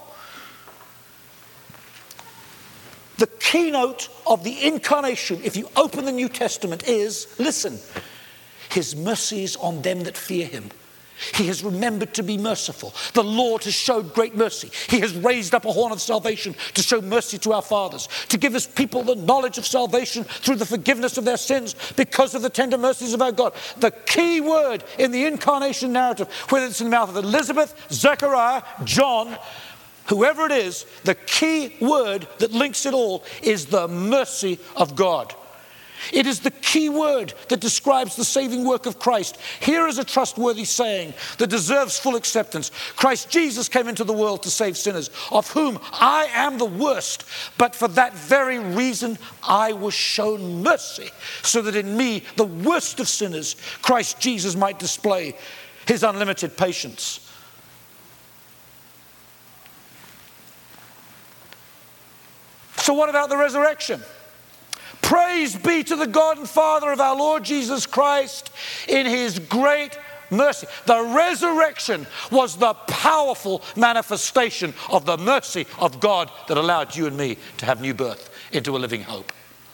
The keynote of the incarnation, if you open the New Testament, is, listen, his mercies on them that fear him. He has remembered to be merciful. The Lord has showed great mercy. He has raised up a horn of salvation to show mercy to our fathers, to give his people the knowledge of salvation through the forgiveness of their sins because of the tender mercies of our God. The key word in the incarnation narrative, whether it's in the mouth of Elizabeth, Zechariah, John, whoever it is, the key word that links it all is the mercy of God. It is the key word that describes the saving work of Christ. Here is a trustworthy saying that deserves full acceptance. Christ Jesus came into the world to save sinners, of whom I am the worst. But for that very reason, I was shown mercy, so that in me, the worst of sinners, Christ Jesus might display his unlimited patience. So what about the resurrection? Praise be to the God and Father of our Lord Jesus Christ in his great mercy. The resurrection was the powerful manifestation of the mercy of God that allowed you and me to have new birth into a living hope.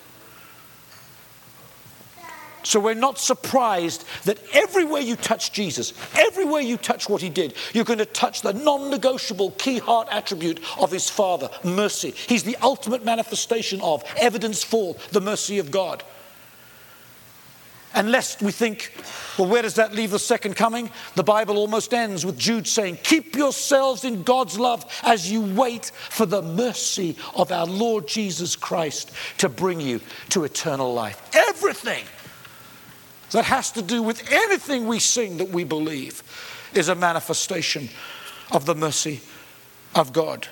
So we're not surprised that everywhere you touch Jesus, everywhere you touch what he did, you're going to touch the non-negotiable key heart attribute of his Father, mercy. He's the ultimate manifestation of, evidence for the mercy of God. And lest we think, well, where does that leave the second coming? The Bible almost ends with Jude saying, keep yourselves in God's love as you wait for the mercy of our Lord Jesus Christ to bring you to eternal life. Everything that has to do with anything we sing that we believe is a manifestation of the mercy of God.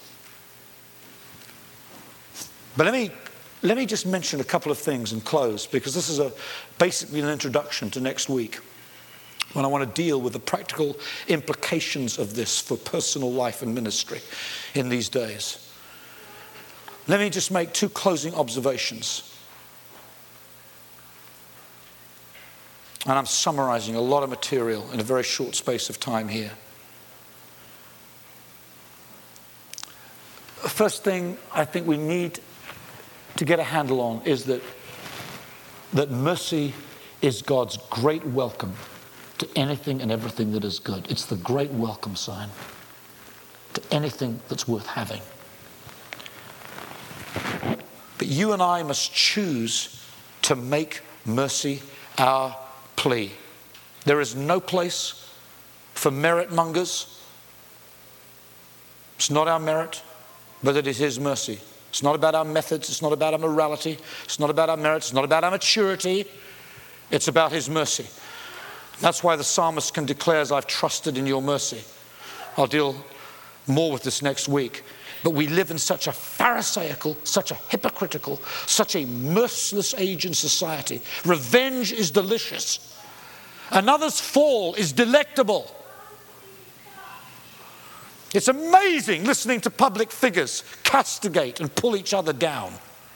But let me Let me just mention a couple of things and close, because this is a, basically an introduction to next week, when I want to deal with the practical implications of this for personal life and ministry in these days. Let me just make two closing observations. And I'm summarizing a lot of material in a very short space of time here. First thing I think we need to get a handle on is that that mercy is God's great welcome to anything and everything that is good. It's the great welcome sign to anything that's worth having. But you and I must choose to make mercy our plea. There is no place for merit mongers. It's not our merit, but it is His mercy. It's not about our methods. It's not about our morality. It's not about our merits. It's not about our maturity. It's about His mercy. That's why the psalmist can declare, as I've trusted in your mercy. I'll deal more with this next week. But we live in such a pharisaical, such a hypocritical, such a merciless age in society. Revenge is delicious. Another's fall is delectable. It's amazing listening to public figures castigate and pull each other down.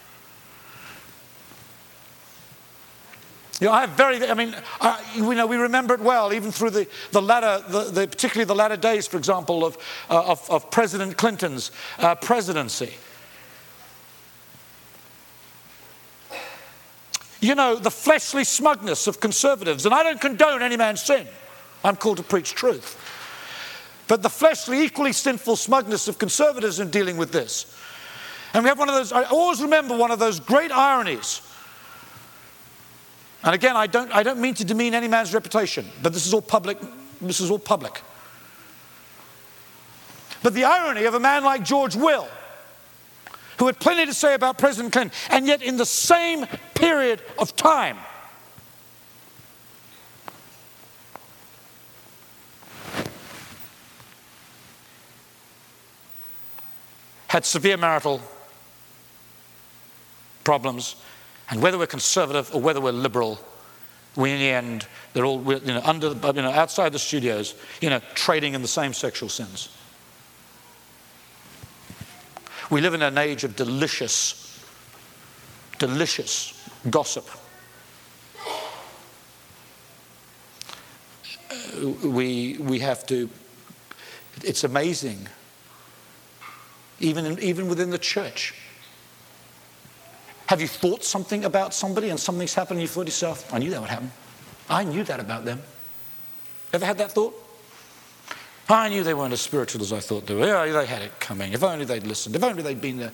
You know, I have very, I mean, uh, we know we remember it well, even through the, the latter, the, the, particularly the latter days, for example, of, uh, of, of President Clinton's uh, presidency. You know, the fleshly smugness of conservatives, and I don't condone any man's sin. I'm called to preach truth. But the fleshly, equally sinful smugness of conservatives in dealing with this. And we have one of those, I always remember one of those great ironies. And again, I don't, I don't mean to demean any man's reputation, but this is all public, this is all public. But the irony of a man like George Will, who had plenty to say about President Clinton, and yet in the same period of time, had severe marital problems, and whether we're conservative or whether we're liberal, we in the end, they're all, you know, under, you know, outside the studios, you know, trading in the same sexual sins. We live in an age of delicious, delicious gossip. We we have to. It's amazing. Even, in, even within the church. Have you thought something about somebody and something's happened and you thought to yourself, I knew that would happen. I knew that about them. Ever had that thought? I knew they weren't as spiritual as I thought they were. Yeah, they had it coming. If only they'd listened. If only they'd been there.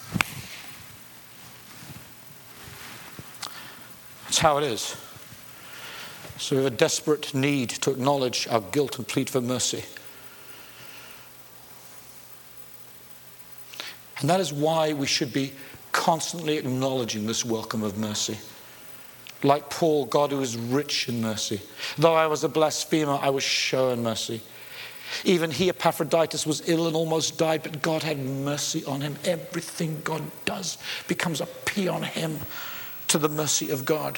That's how it is. So we have a desperate need to acknowledge our guilt and plead for mercy. And that is why we should be constantly acknowledging this welcome of mercy. Like Paul, God who is rich in mercy. Though I was a blasphemer, I was shown mercy. Even he, Epaphroditus, was ill and almost died, but God had mercy on him. Everything God does becomes a plea on him to the mercy of God.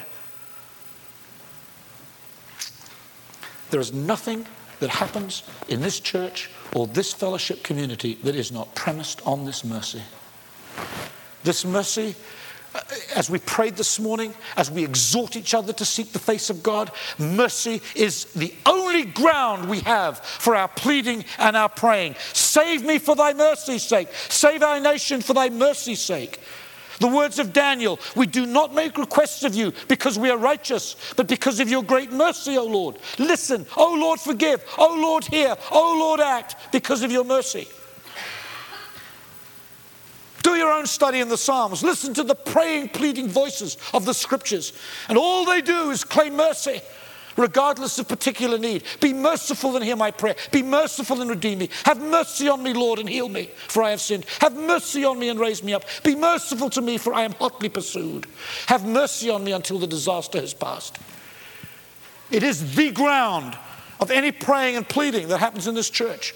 There is nothing that happens in this church or this fellowship community that is not premised on this mercy. This mercy, as we prayed this morning, as we exhort each other to seek the face of God, mercy is the only ground we have for our pleading and our praying. Save me for thy mercy's sake. Save our nation for thy mercy's sake. The words of Daniel, we do not make requests of you because we are righteous, but because of your great mercy, O Lord. Listen, O Lord, forgive. O Lord, hear. O Lord, act because of your mercy. Do your own study in the Psalms. Listen to the praying, pleading voices of the Scriptures. And all they do is claim mercy, regardless of particular need. Be merciful and hear my prayer. Be merciful and redeem me. Have mercy on me, Lord, and heal me, for I have sinned. Have mercy on me and raise me up. Be merciful to me, for I am hotly pursued. Have mercy on me until the disaster has passed. It is the ground of any praying and pleading that happens in this church.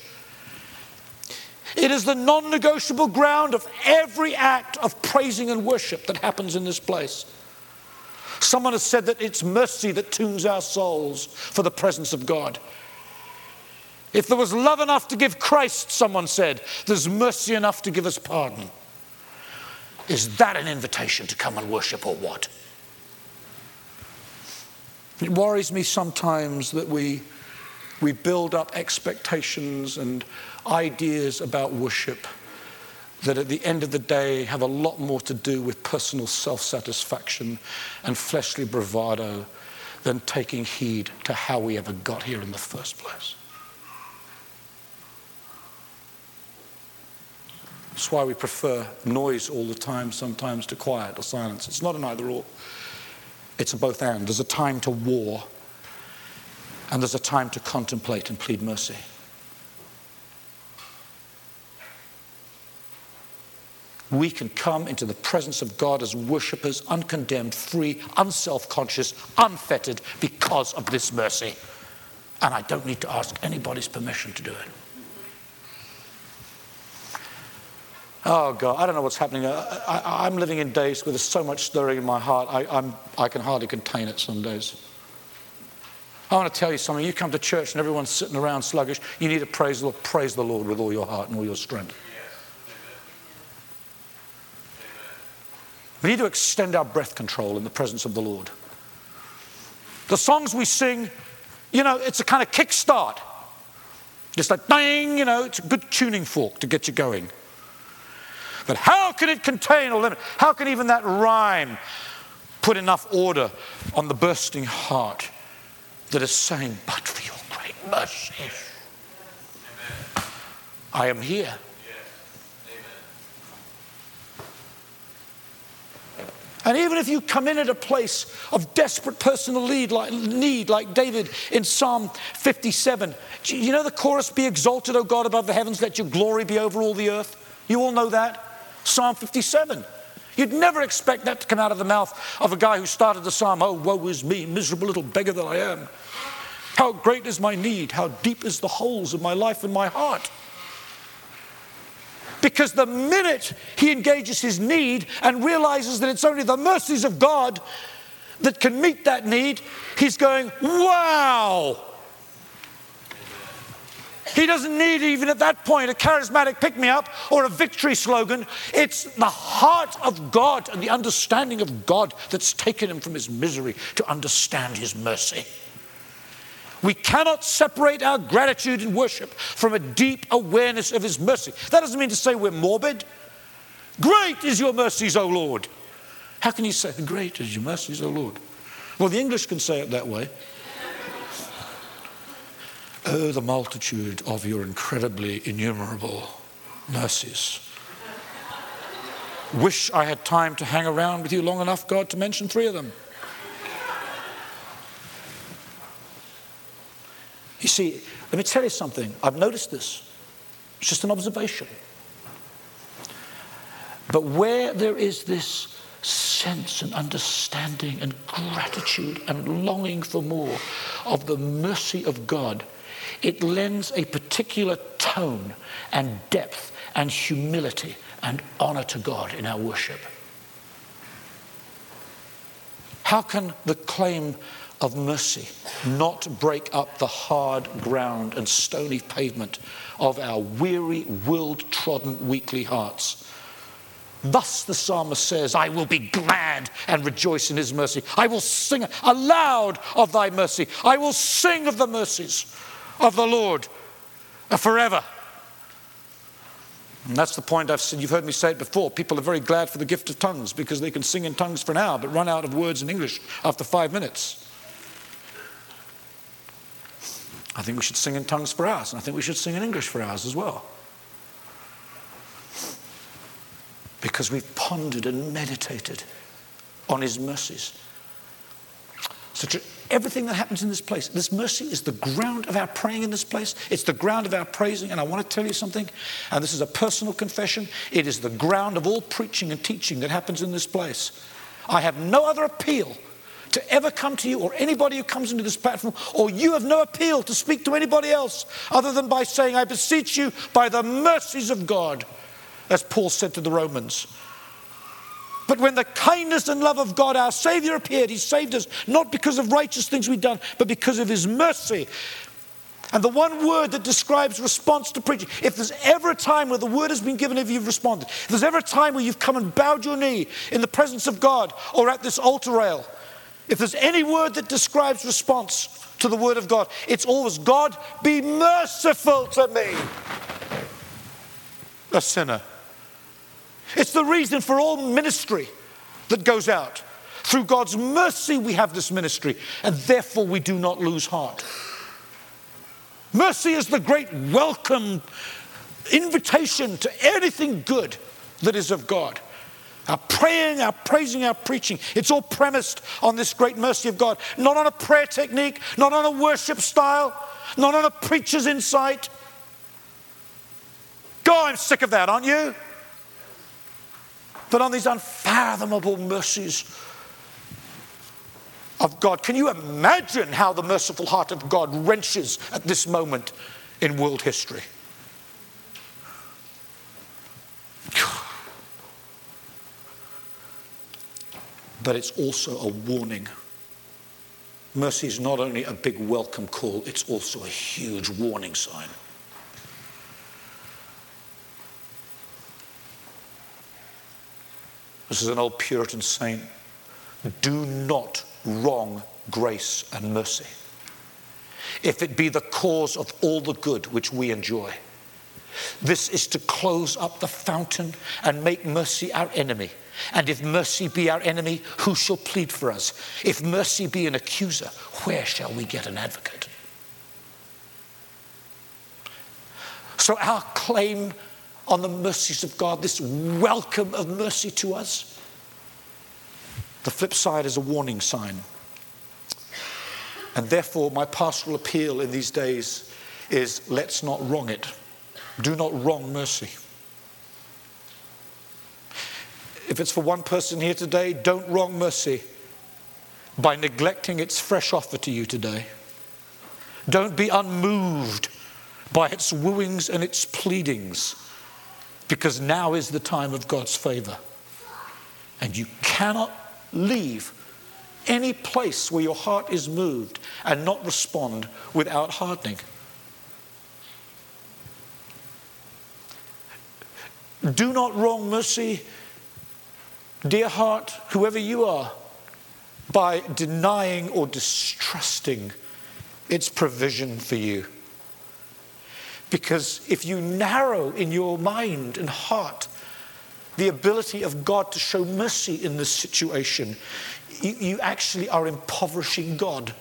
It is the non-negotiable ground of every act of praising and worship that happens in this place. Someone has said that it's mercy that tunes our souls for the presence of God. If there was love enough to give Christ, someone said, there's mercy enough to give us pardon. Is that an invitation to come and worship or what? It worries me sometimes that we, we build up expectations and ideas about worship that at the end of the day have a lot more to do with personal self-satisfaction and fleshly bravado than taking heed to how we ever got here in the first place. That's why we prefer noise all the time sometimes to quiet or silence. It's not an either or. It's a both and. There's a time to war and there's a time to contemplate and plead mercy. We can come into the presence of God as worshippers, uncondemned, free, unself-conscious, unfettered because of this mercy. And I don't need to ask anybody's permission to do it. Oh God, I don't know what's happening. I, I, I'm living in days where there's so much stirring in my heart, I, I'm, I can hardly contain it some days. I want to tell you something. You come to church and everyone's sitting around sluggish. You need to praise the Lord. Praise the Lord with all your heart and all your strength. We need to extend our breath control in the presence of the Lord. The songs we sing, you know, it's a kind of kickstart. Just like, ding, you know, it's a good tuning fork to get you going. But how can it contain a limit? How can even that rhyme put enough order on the bursting heart that is saying, but for your great mercy, I am here. And even if you come in at a place of desperate personal need like, need, like David in Psalm fifty-seven, you know the chorus, be exalted, O God, above the heavens, let your glory be over all the earth. You all know that? Psalm fifty-seven. You'd never expect that to come out of the mouth of a guy who started the psalm, oh, woe is me, miserable little beggar that I am. How great is my need, how deep is the holes of my life and my heart. Because the minute he engages his need and realizes that it's only the mercies of God that can meet that need, he's going, wow. He doesn't need even at that point a charismatic pick-me-up or a victory slogan. It's the heart of God and the understanding of God that's taken him from his misery to understand his mercy. We cannot separate our gratitude and worship from a deep awareness of his mercy. That doesn't mean to say we're morbid. Great is your mercies, O Lord. How can you say, great is your mercies, O Lord? Well, the English can say it that way. Oh, the multitude of your incredibly innumerable mercies. Wish I had time to hang around with you long enough, God, to mention three of them. You see, let me tell you something. I've noticed this. It's just an observation. But where there is this sense and understanding and gratitude and longing for more of the mercy of God, it lends a particular tone and depth and humility and honor to God in our worship. How can the claim of mercy not break up the hard ground and stony pavement of our weary, world-trodden, weakly hearts? Thus the psalmist says, I will be glad and rejoice in his mercy. I will sing aloud of thy mercy. I will sing of the mercies of the Lord forever. And that's the point I've said. You've heard me say it before. People are very glad for the gift of tongues because they can sing in tongues for an hour but run out of words in English after five minutes. I think we should sing in tongues for hours, and I think we should sing in English for hours as well. because we've pondered and meditated on his mercies. So to everything that happens in this place, this mercy is the ground of our praying in this place. It's the ground of our praising. And I want to tell you something, and this is a personal confession. It is the ground of all preaching and teaching that happens in this place. I have no other appeal to ever come to you or anybody who comes into this platform, or you have no appeal to speak to anybody else other than by saying, I beseech you by the mercies of God, as Paul said to the Romans. But when the kindness and love of God, our Savior, appeared, he saved us not because of righteous things we've done, but because of his mercy. And the one word that describes response to preaching, if there's ever a time where the word has been given, if you've responded, if there's ever a time where you've come and bowed your knee in the presence of God or at this altar rail, if there's any word that describes response to the word of God, it's always, God, be merciful to me, a sinner. It's the reason for all ministry that goes out. Through God's mercy we have this ministry, and therefore we do not lose heart. Mercy is the great welcome invitation to anything good that is of God. Our praying, our praising, our preaching, it's all premised on this great mercy of God. Not on a prayer technique, not on a worship style, not on a preacher's insight. God, I'm sick of that, aren't you? But on these unfathomable mercies of God. Can you imagine how the merciful heart of God wrenches at this moment in world history? But it's also a warning. Mercy is not only a big welcome call, it's also a huge warning sign. This is an old Puritan saying, do not wrong grace and mercy, if it be the cause of all the good which we enjoy. This is to close up the fountain and make mercy our enemy. And if mercy be our enemy, who shall plead for us? If mercy be an accuser, where shall we get an advocate? So our claim on the mercies of God, this welcome of mercy to us, the flip side is a warning sign. And therefore my pastoral appeal in these days is, let's not wrong it. Do not wrong mercy. If it's for one person here today, don't wrong mercy by neglecting its fresh offer to you today. Don't be unmoved by its wooings and its pleadings, because now is the time of God's favor. And you cannot leave any place where your heart is moved and not respond without hardening. Do not wrong mercy, dear heart, whoever you are, by denying or distrusting its provision for you. Because if you narrow in your mind and heart the ability of God to show mercy in this situation, you, you actually are impoverishing God.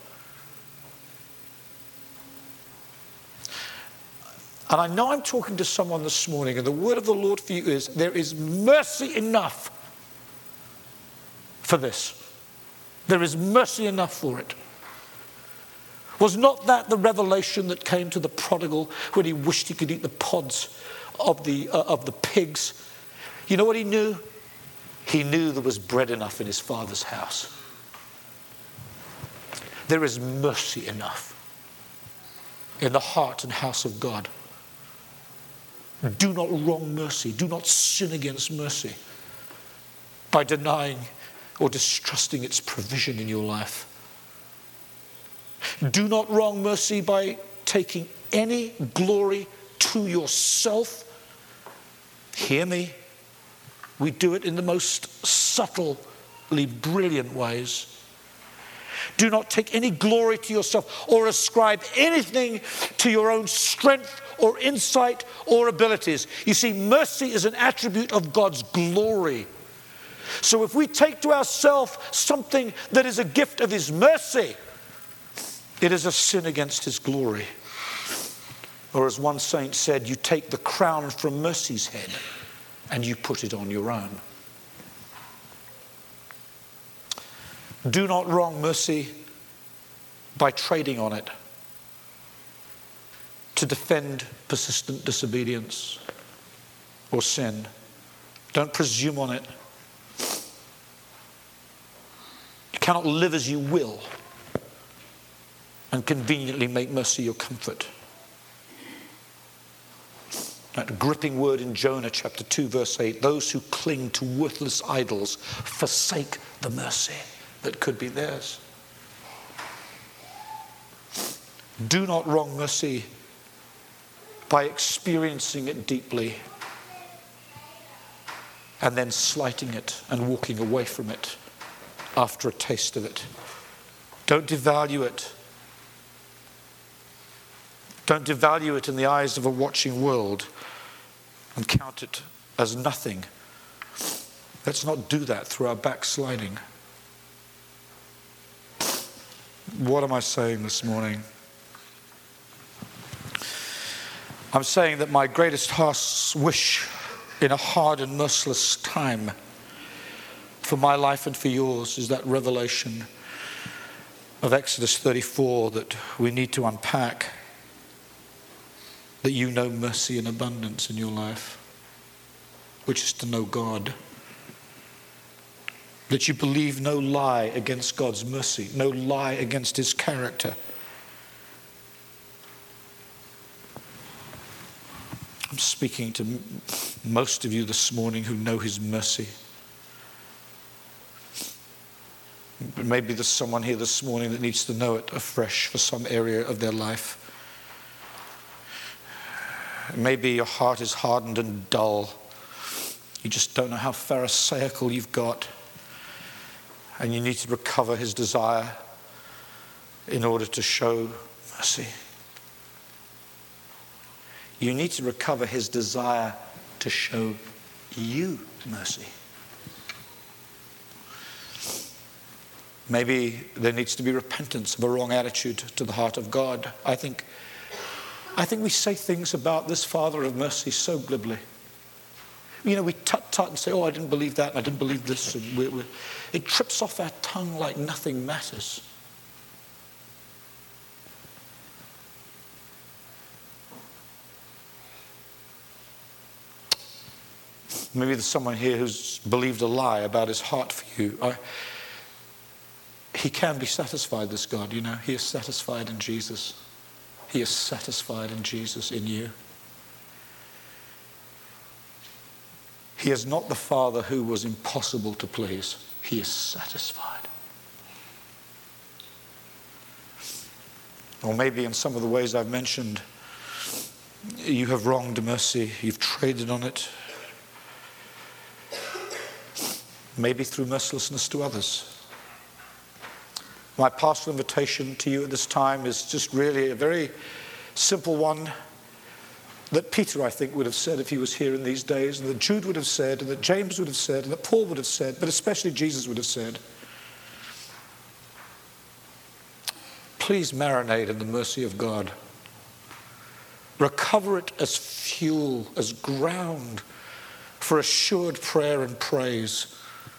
And I know I'm talking to someone this morning, and the word of the Lord for you is, there is mercy enough for this. There is mercy enough for it. Was not that the revelation that came to the prodigal when he wished he could eat the pods of the, uh, of the pigs? You know what he knew? He knew there was bread enough in his father's house. There is mercy enough in the heart and house of God. Do not wrong mercy. Do not sin against mercy by denying or distrusting its provision in your life. Do not wrong mercy by taking any glory to yourself. Hear me. We do it in the most subtly brilliant ways. Do not take any glory to yourself or ascribe anything to your own strength or insight or abilities. You see, mercy is an attribute of God's glory. So if we take to ourselves something that is a gift of his mercy, it is a sin against his glory. Or as one saint said, you take the crown from mercy's head and you put it on your own. Do not wrong mercy by trading on it to defend persistent disobedience or sin. Don't presume on it. You cannot live as you will and conveniently make mercy your comfort. That gripping word in Jonah chapter two verse eight, those who cling to worthless idols forsake the mercy that could be theirs. Do not wrong mercy by experiencing it deeply and then slighting it and walking away from it after a taste of it. Don't devalue it. Don't devalue it in the eyes of a watching world and count it as nothing. Let's not do that through our backsliding. What am I saying this morning? I'm saying that my greatest heart's wish in a hard and merciless time for my life and for yours is that revelation of Exodus thirty-four that we need to unpack, that you know mercy in abundance in your life, which is to know God. That you believe no lie against God's mercy, no lie against his character. I'm speaking to most of you this morning who know his mercy. But maybe there's someone here this morning that needs to know it afresh for some area of their life. Maybe your heart is hardened and dull. You just don't know how pharisaical you've got. And you need to recover his desire in order to show mercy. You need to recover his desire to show you mercy. Maybe there needs to be repentance of a wrong attitude to the heart of God. I think, I think we say things about this Father of mercy so glibly. You know, we tut-tut and say, oh, I didn't believe that, and I didn't believe this. And we, we, it trips off our tongue like nothing matters. Maybe there's someone here who's believed a lie about his heart for you. I, he can be satisfied, this God, you know. He is satisfied in Jesus. He is satisfied in Jesus, in you. He is not the Father who was impossible to please. He is satisfied. Or maybe in some of the ways I've mentioned, you have wronged mercy. You've traded on it. Maybe through mercilessness to others. My pastoral invitation to you at this time is just really a very simple one that Peter, I think, would have said if he was here in these days, and that Jude would have said, and that James would have said, and that Paul would have said, but especially Jesus would have said. Please marinate in the mercy of God. Recover it as fuel, as ground for assured prayer and praise.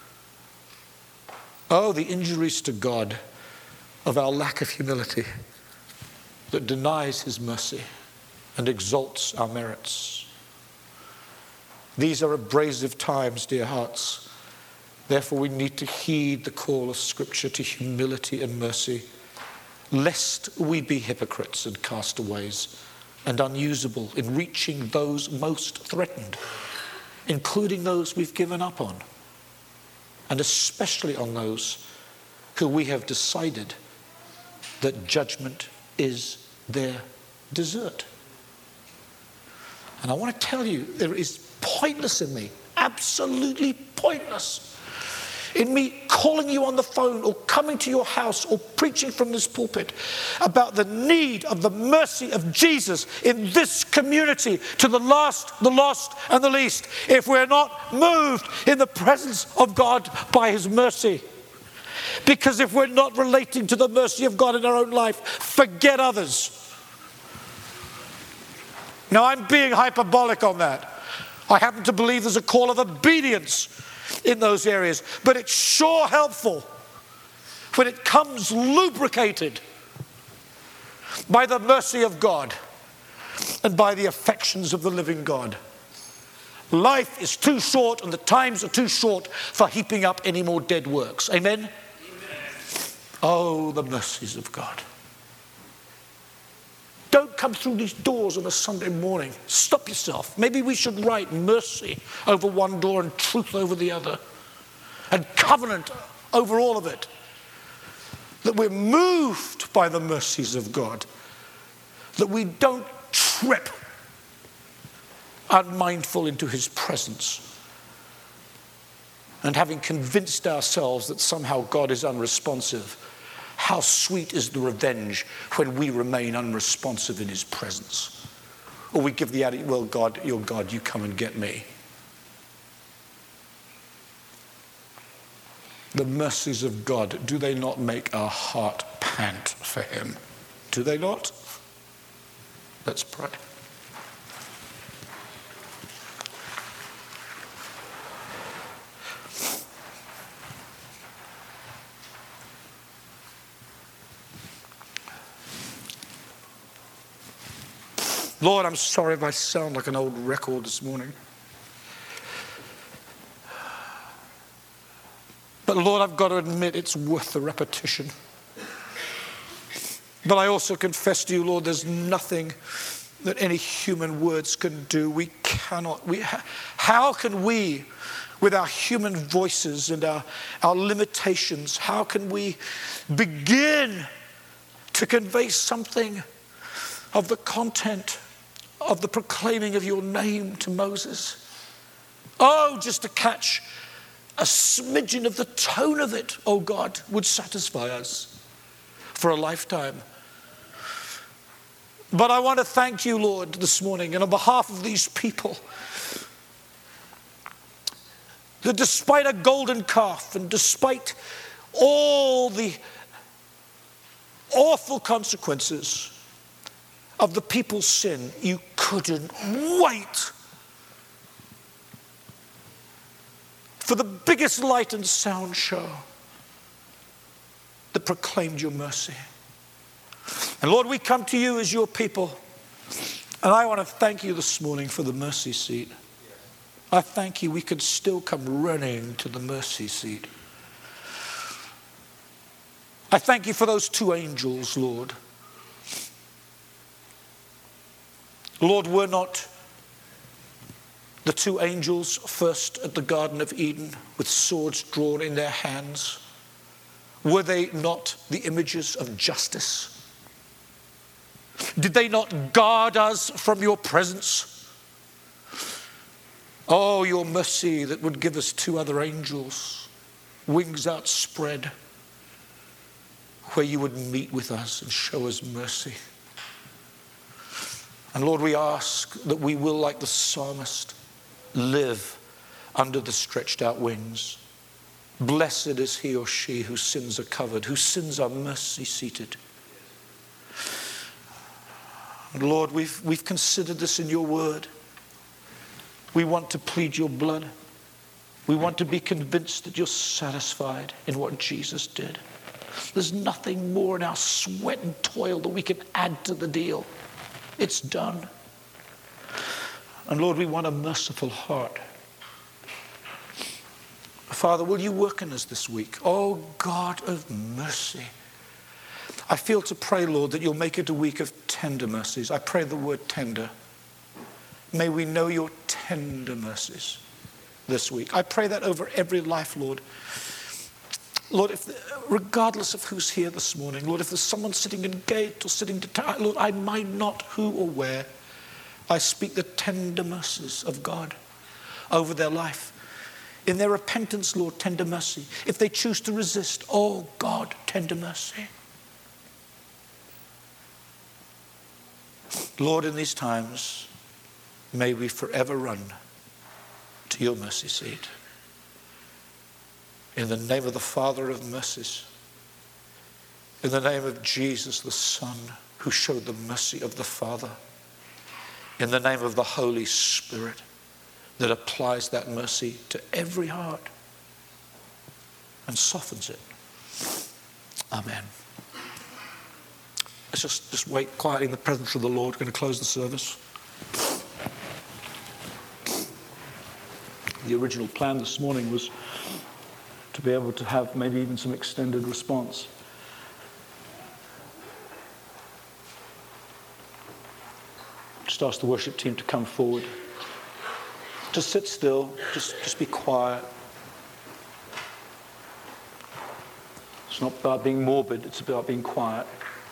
Oh, the injuries to God of our lack of humility that denies his mercy and exalts our merits. These are abrasive times, dear hearts. Therefore, we need to heed the call of Scripture to humility and mercy, lest we be hypocrites and castaways and unusable in reaching those most threatened, including those we've given up on, and especially on those who we have decided that judgment is their desert. And I want to tell you, there is pointless in me, absolutely pointless, in me calling you on the phone or coming to your house or preaching from this pulpit about the need of the mercy of Jesus in this community to the last, the lost, and the least, if we're not moved in the presence of God by his mercy. Because if we're not relating to the mercy of God in our own life, forget others. Now, I'm being hyperbolic on that. I happen to believe there's a call of obedience in those areas, but it's sure helpful when it comes lubricated by the mercy of God and by the affections of the living God. Life is too short and the times are too short for heaping up any more dead works. Amen? Amen. Oh, the mercies of God. Don't come through these doors on a Sunday morning. Stop yourself. Maybe we should write mercy over one door and truth over the other, and covenant over all of it. That we're moved by the mercies of God. That we don't trip unmindful into his presence. And having convinced ourselves that somehow God is unresponsive, how sweet is the revenge when we remain unresponsive in his presence. Or we give the attitude, well, God, you're God, you come and get me. The mercies of God, do they not make our heart pant for him? Do they not? Let's pray. Lord, I'm sorry if I sound like an old record this morning. But Lord, I've got to admit it's worth the repetition. But I also confess to you, Lord, there's nothing that any human words can do. We cannot. We, how can we, with our human voices and our, our limitations, how can we begin to convey something of the content of the proclaiming of your name to Moses? Oh, just to catch a smidgen of the tone of it, oh God, would satisfy us for a lifetime. But I want to thank you, Lord, this morning, and on behalf of these people, that despite a golden calf and despite all the awful consequences of the people's sin, you couldn't wait for the biggest light and sound show that proclaimed your mercy. And Lord, we come to you as your people, and I want to thank you this morning for the mercy seat. I thank you we could still come running to the mercy seat. I thank you for those two angels, Lord. Lord, were not the two angels first at the Garden of Eden with swords drawn in their hands? Were they not the images of justice? Did they not guard us from your presence? Oh, your mercy that would give us two other angels, wings outspread, where you would meet with us and show us mercy. And Lord, we ask that we will, like the psalmist, live under the stretched out wings. Blessed is he or she whose sins are covered, whose sins are mercy seated. And Lord, we've, we've considered this in your word. We want to plead your blood. We want to be convinced that you're satisfied in what Jesus did. There's nothing more in our sweat and toil that we can add to the deal. It's done. And Lord, we want a merciful heart. Father, will you work in us this week? Oh, God of mercy. I feel to pray, Lord, that you'll make it a week of tender mercies. I pray the word tender. May we know your tender mercies this week. I pray that over every life, Lord. Lord, if, regardless of who's here this morning, Lord, if there's someone sitting in gate or sitting to, Lord, I mind not who or where, I speak the tender mercies of God over their life. In their repentance, Lord, tender mercy. If they choose to resist, oh God, tender mercy. Lord, in these times, may we forever run to your mercy seat. In the name of the Father of mercies, in the name of Jesus, the Son, who showed the mercy of the Father, in the name of the Holy Spirit that applies that mercy to every heart and softens it. Amen. Let's just, just wait quietly in the presence of the Lord. We're going to close the service. The original plan this morning was to be able to have maybe even some extended response. Just ask the worship team to come forward. Just sit still. Just, just be quiet. It's not about being morbid. It's about being quiet.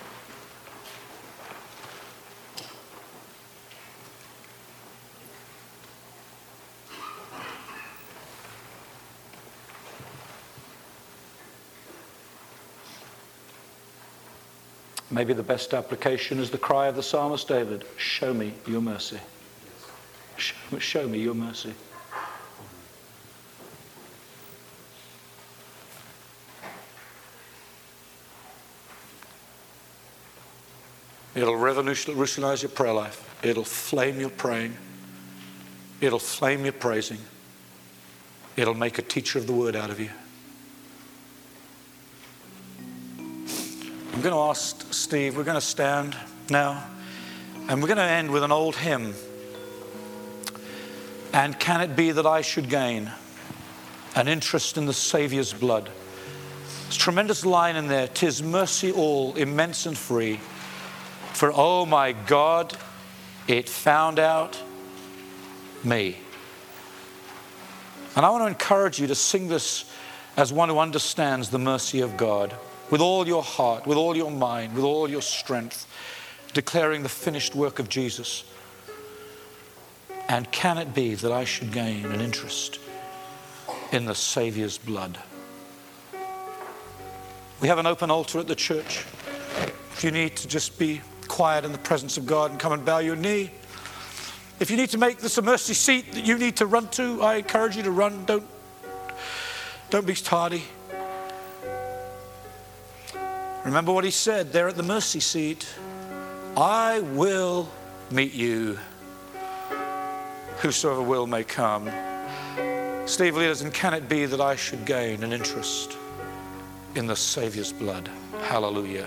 Maybe the best application is the cry of the psalmist David, show me your mercy. Show, show me your mercy. It'll revolutionize your prayer life. It'll flame your praying. It'll flame your praising. It'll make a teacher of the word out of you. I'm going to ask Steve, we're going to stand now, and we're going to end with an old hymn. And can it be that I should gain an interest in the Saviour's blood? There's a tremendous line in there. 'Tis mercy all, immense and free. For, oh my God, it found out me. And I want to encourage you to sing this as one who understands the mercy of God. With all your heart, with all your mind, with all your strength, declaring the finished work of Jesus. And can it be that I should gain an interest in the Saviour's blood? We have an open altar at the church. If you need to just be quiet in the presence of God and come and bow your knee. If you need to make this a mercy seat that you need to run to, I encourage you to run. Don't, don't be tardy. Remember what he said there at the mercy seat. I will meet you. Whosoever will may come. Steve leaders, and can it be that I should gain an interest in the Saviour's blood? Hallelujah.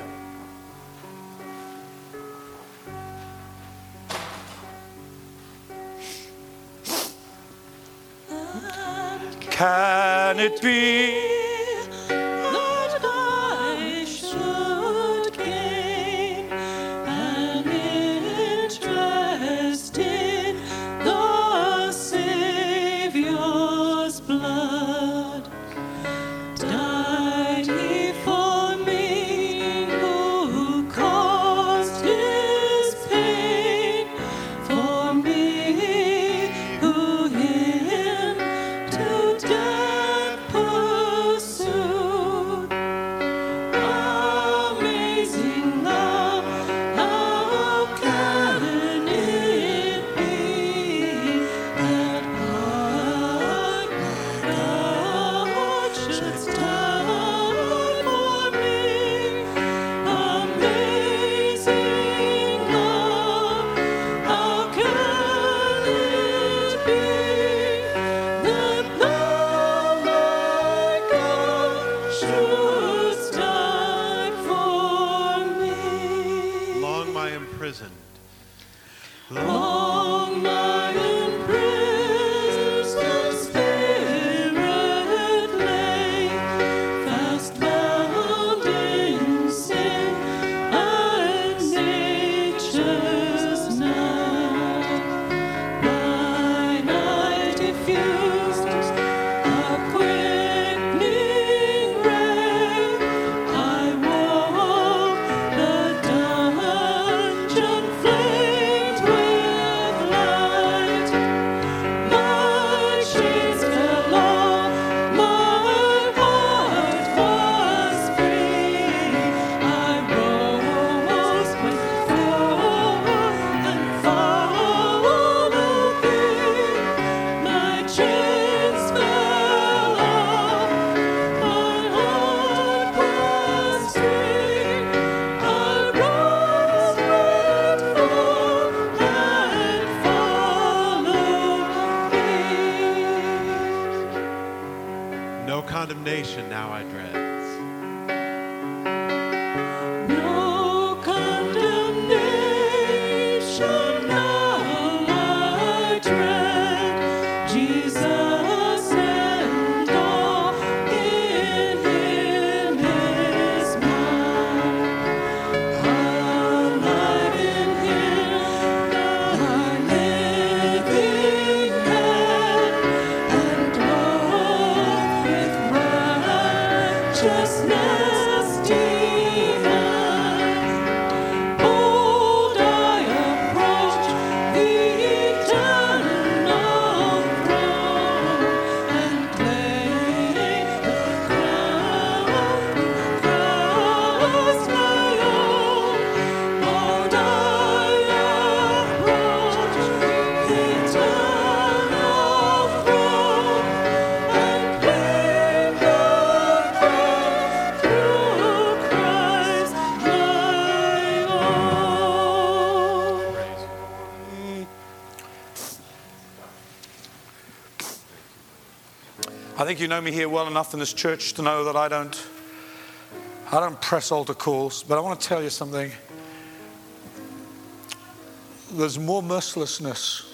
Can it be condemnation now I dread. I think you know me here well enough in this church to know that I don't, I don't press altar calls, but I want to tell you something. There's more mercilessness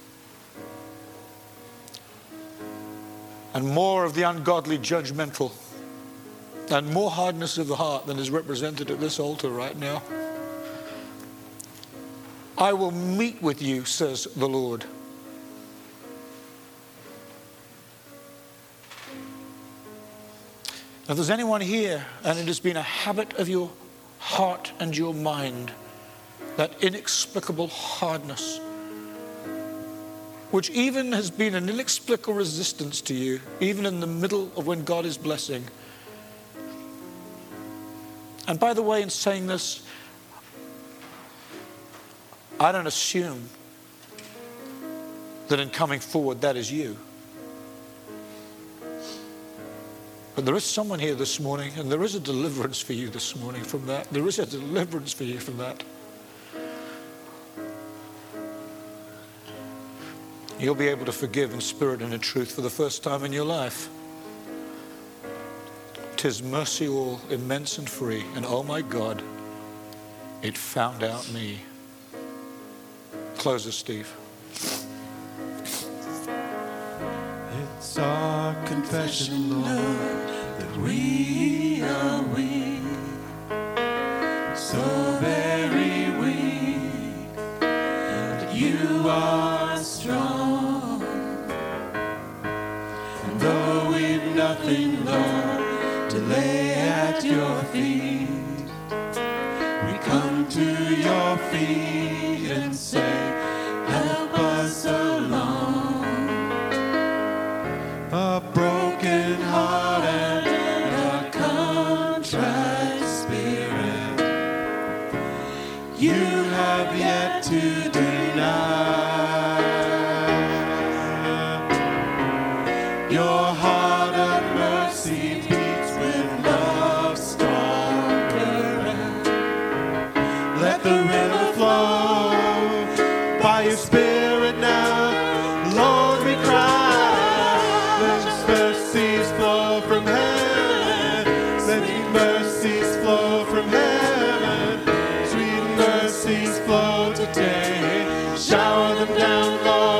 and more of the ungodly judgmental and more hardness of the heart than is represented at this altar right now. I will meet with you, says the Lord. If there's anyone here and it has been a habit of your heart and your mind, that inexplicable hardness, which even has been an inexplicable resistance to you, even in the middle of when God is blessing. And by the way, in saying this, I don't assume that in coming forward that is you. But there is someone here this morning, and there is a deliverance for you this morning from that. There is a deliverance for you from that. You'll be able to forgive in spirit and in truth for the first time in your life. 'Tis mercy all immense and free, and oh my God, it found out me. Close us, Steve. It's our confession, Lord, that we are weak, so very weak, but you are strong. And though we've nothing, Lord, to lay at your feet, we come to your feet and say, help us along. A broken heart and a contrite spirit, you have yet to deny. Your heart of mercy beats with love stronger. Let the river flow by your spirit now, Lord, we cry. Mercies flow from heaven, let mercies flow from heaven, sweet mercies flow today, shower them down, Lord.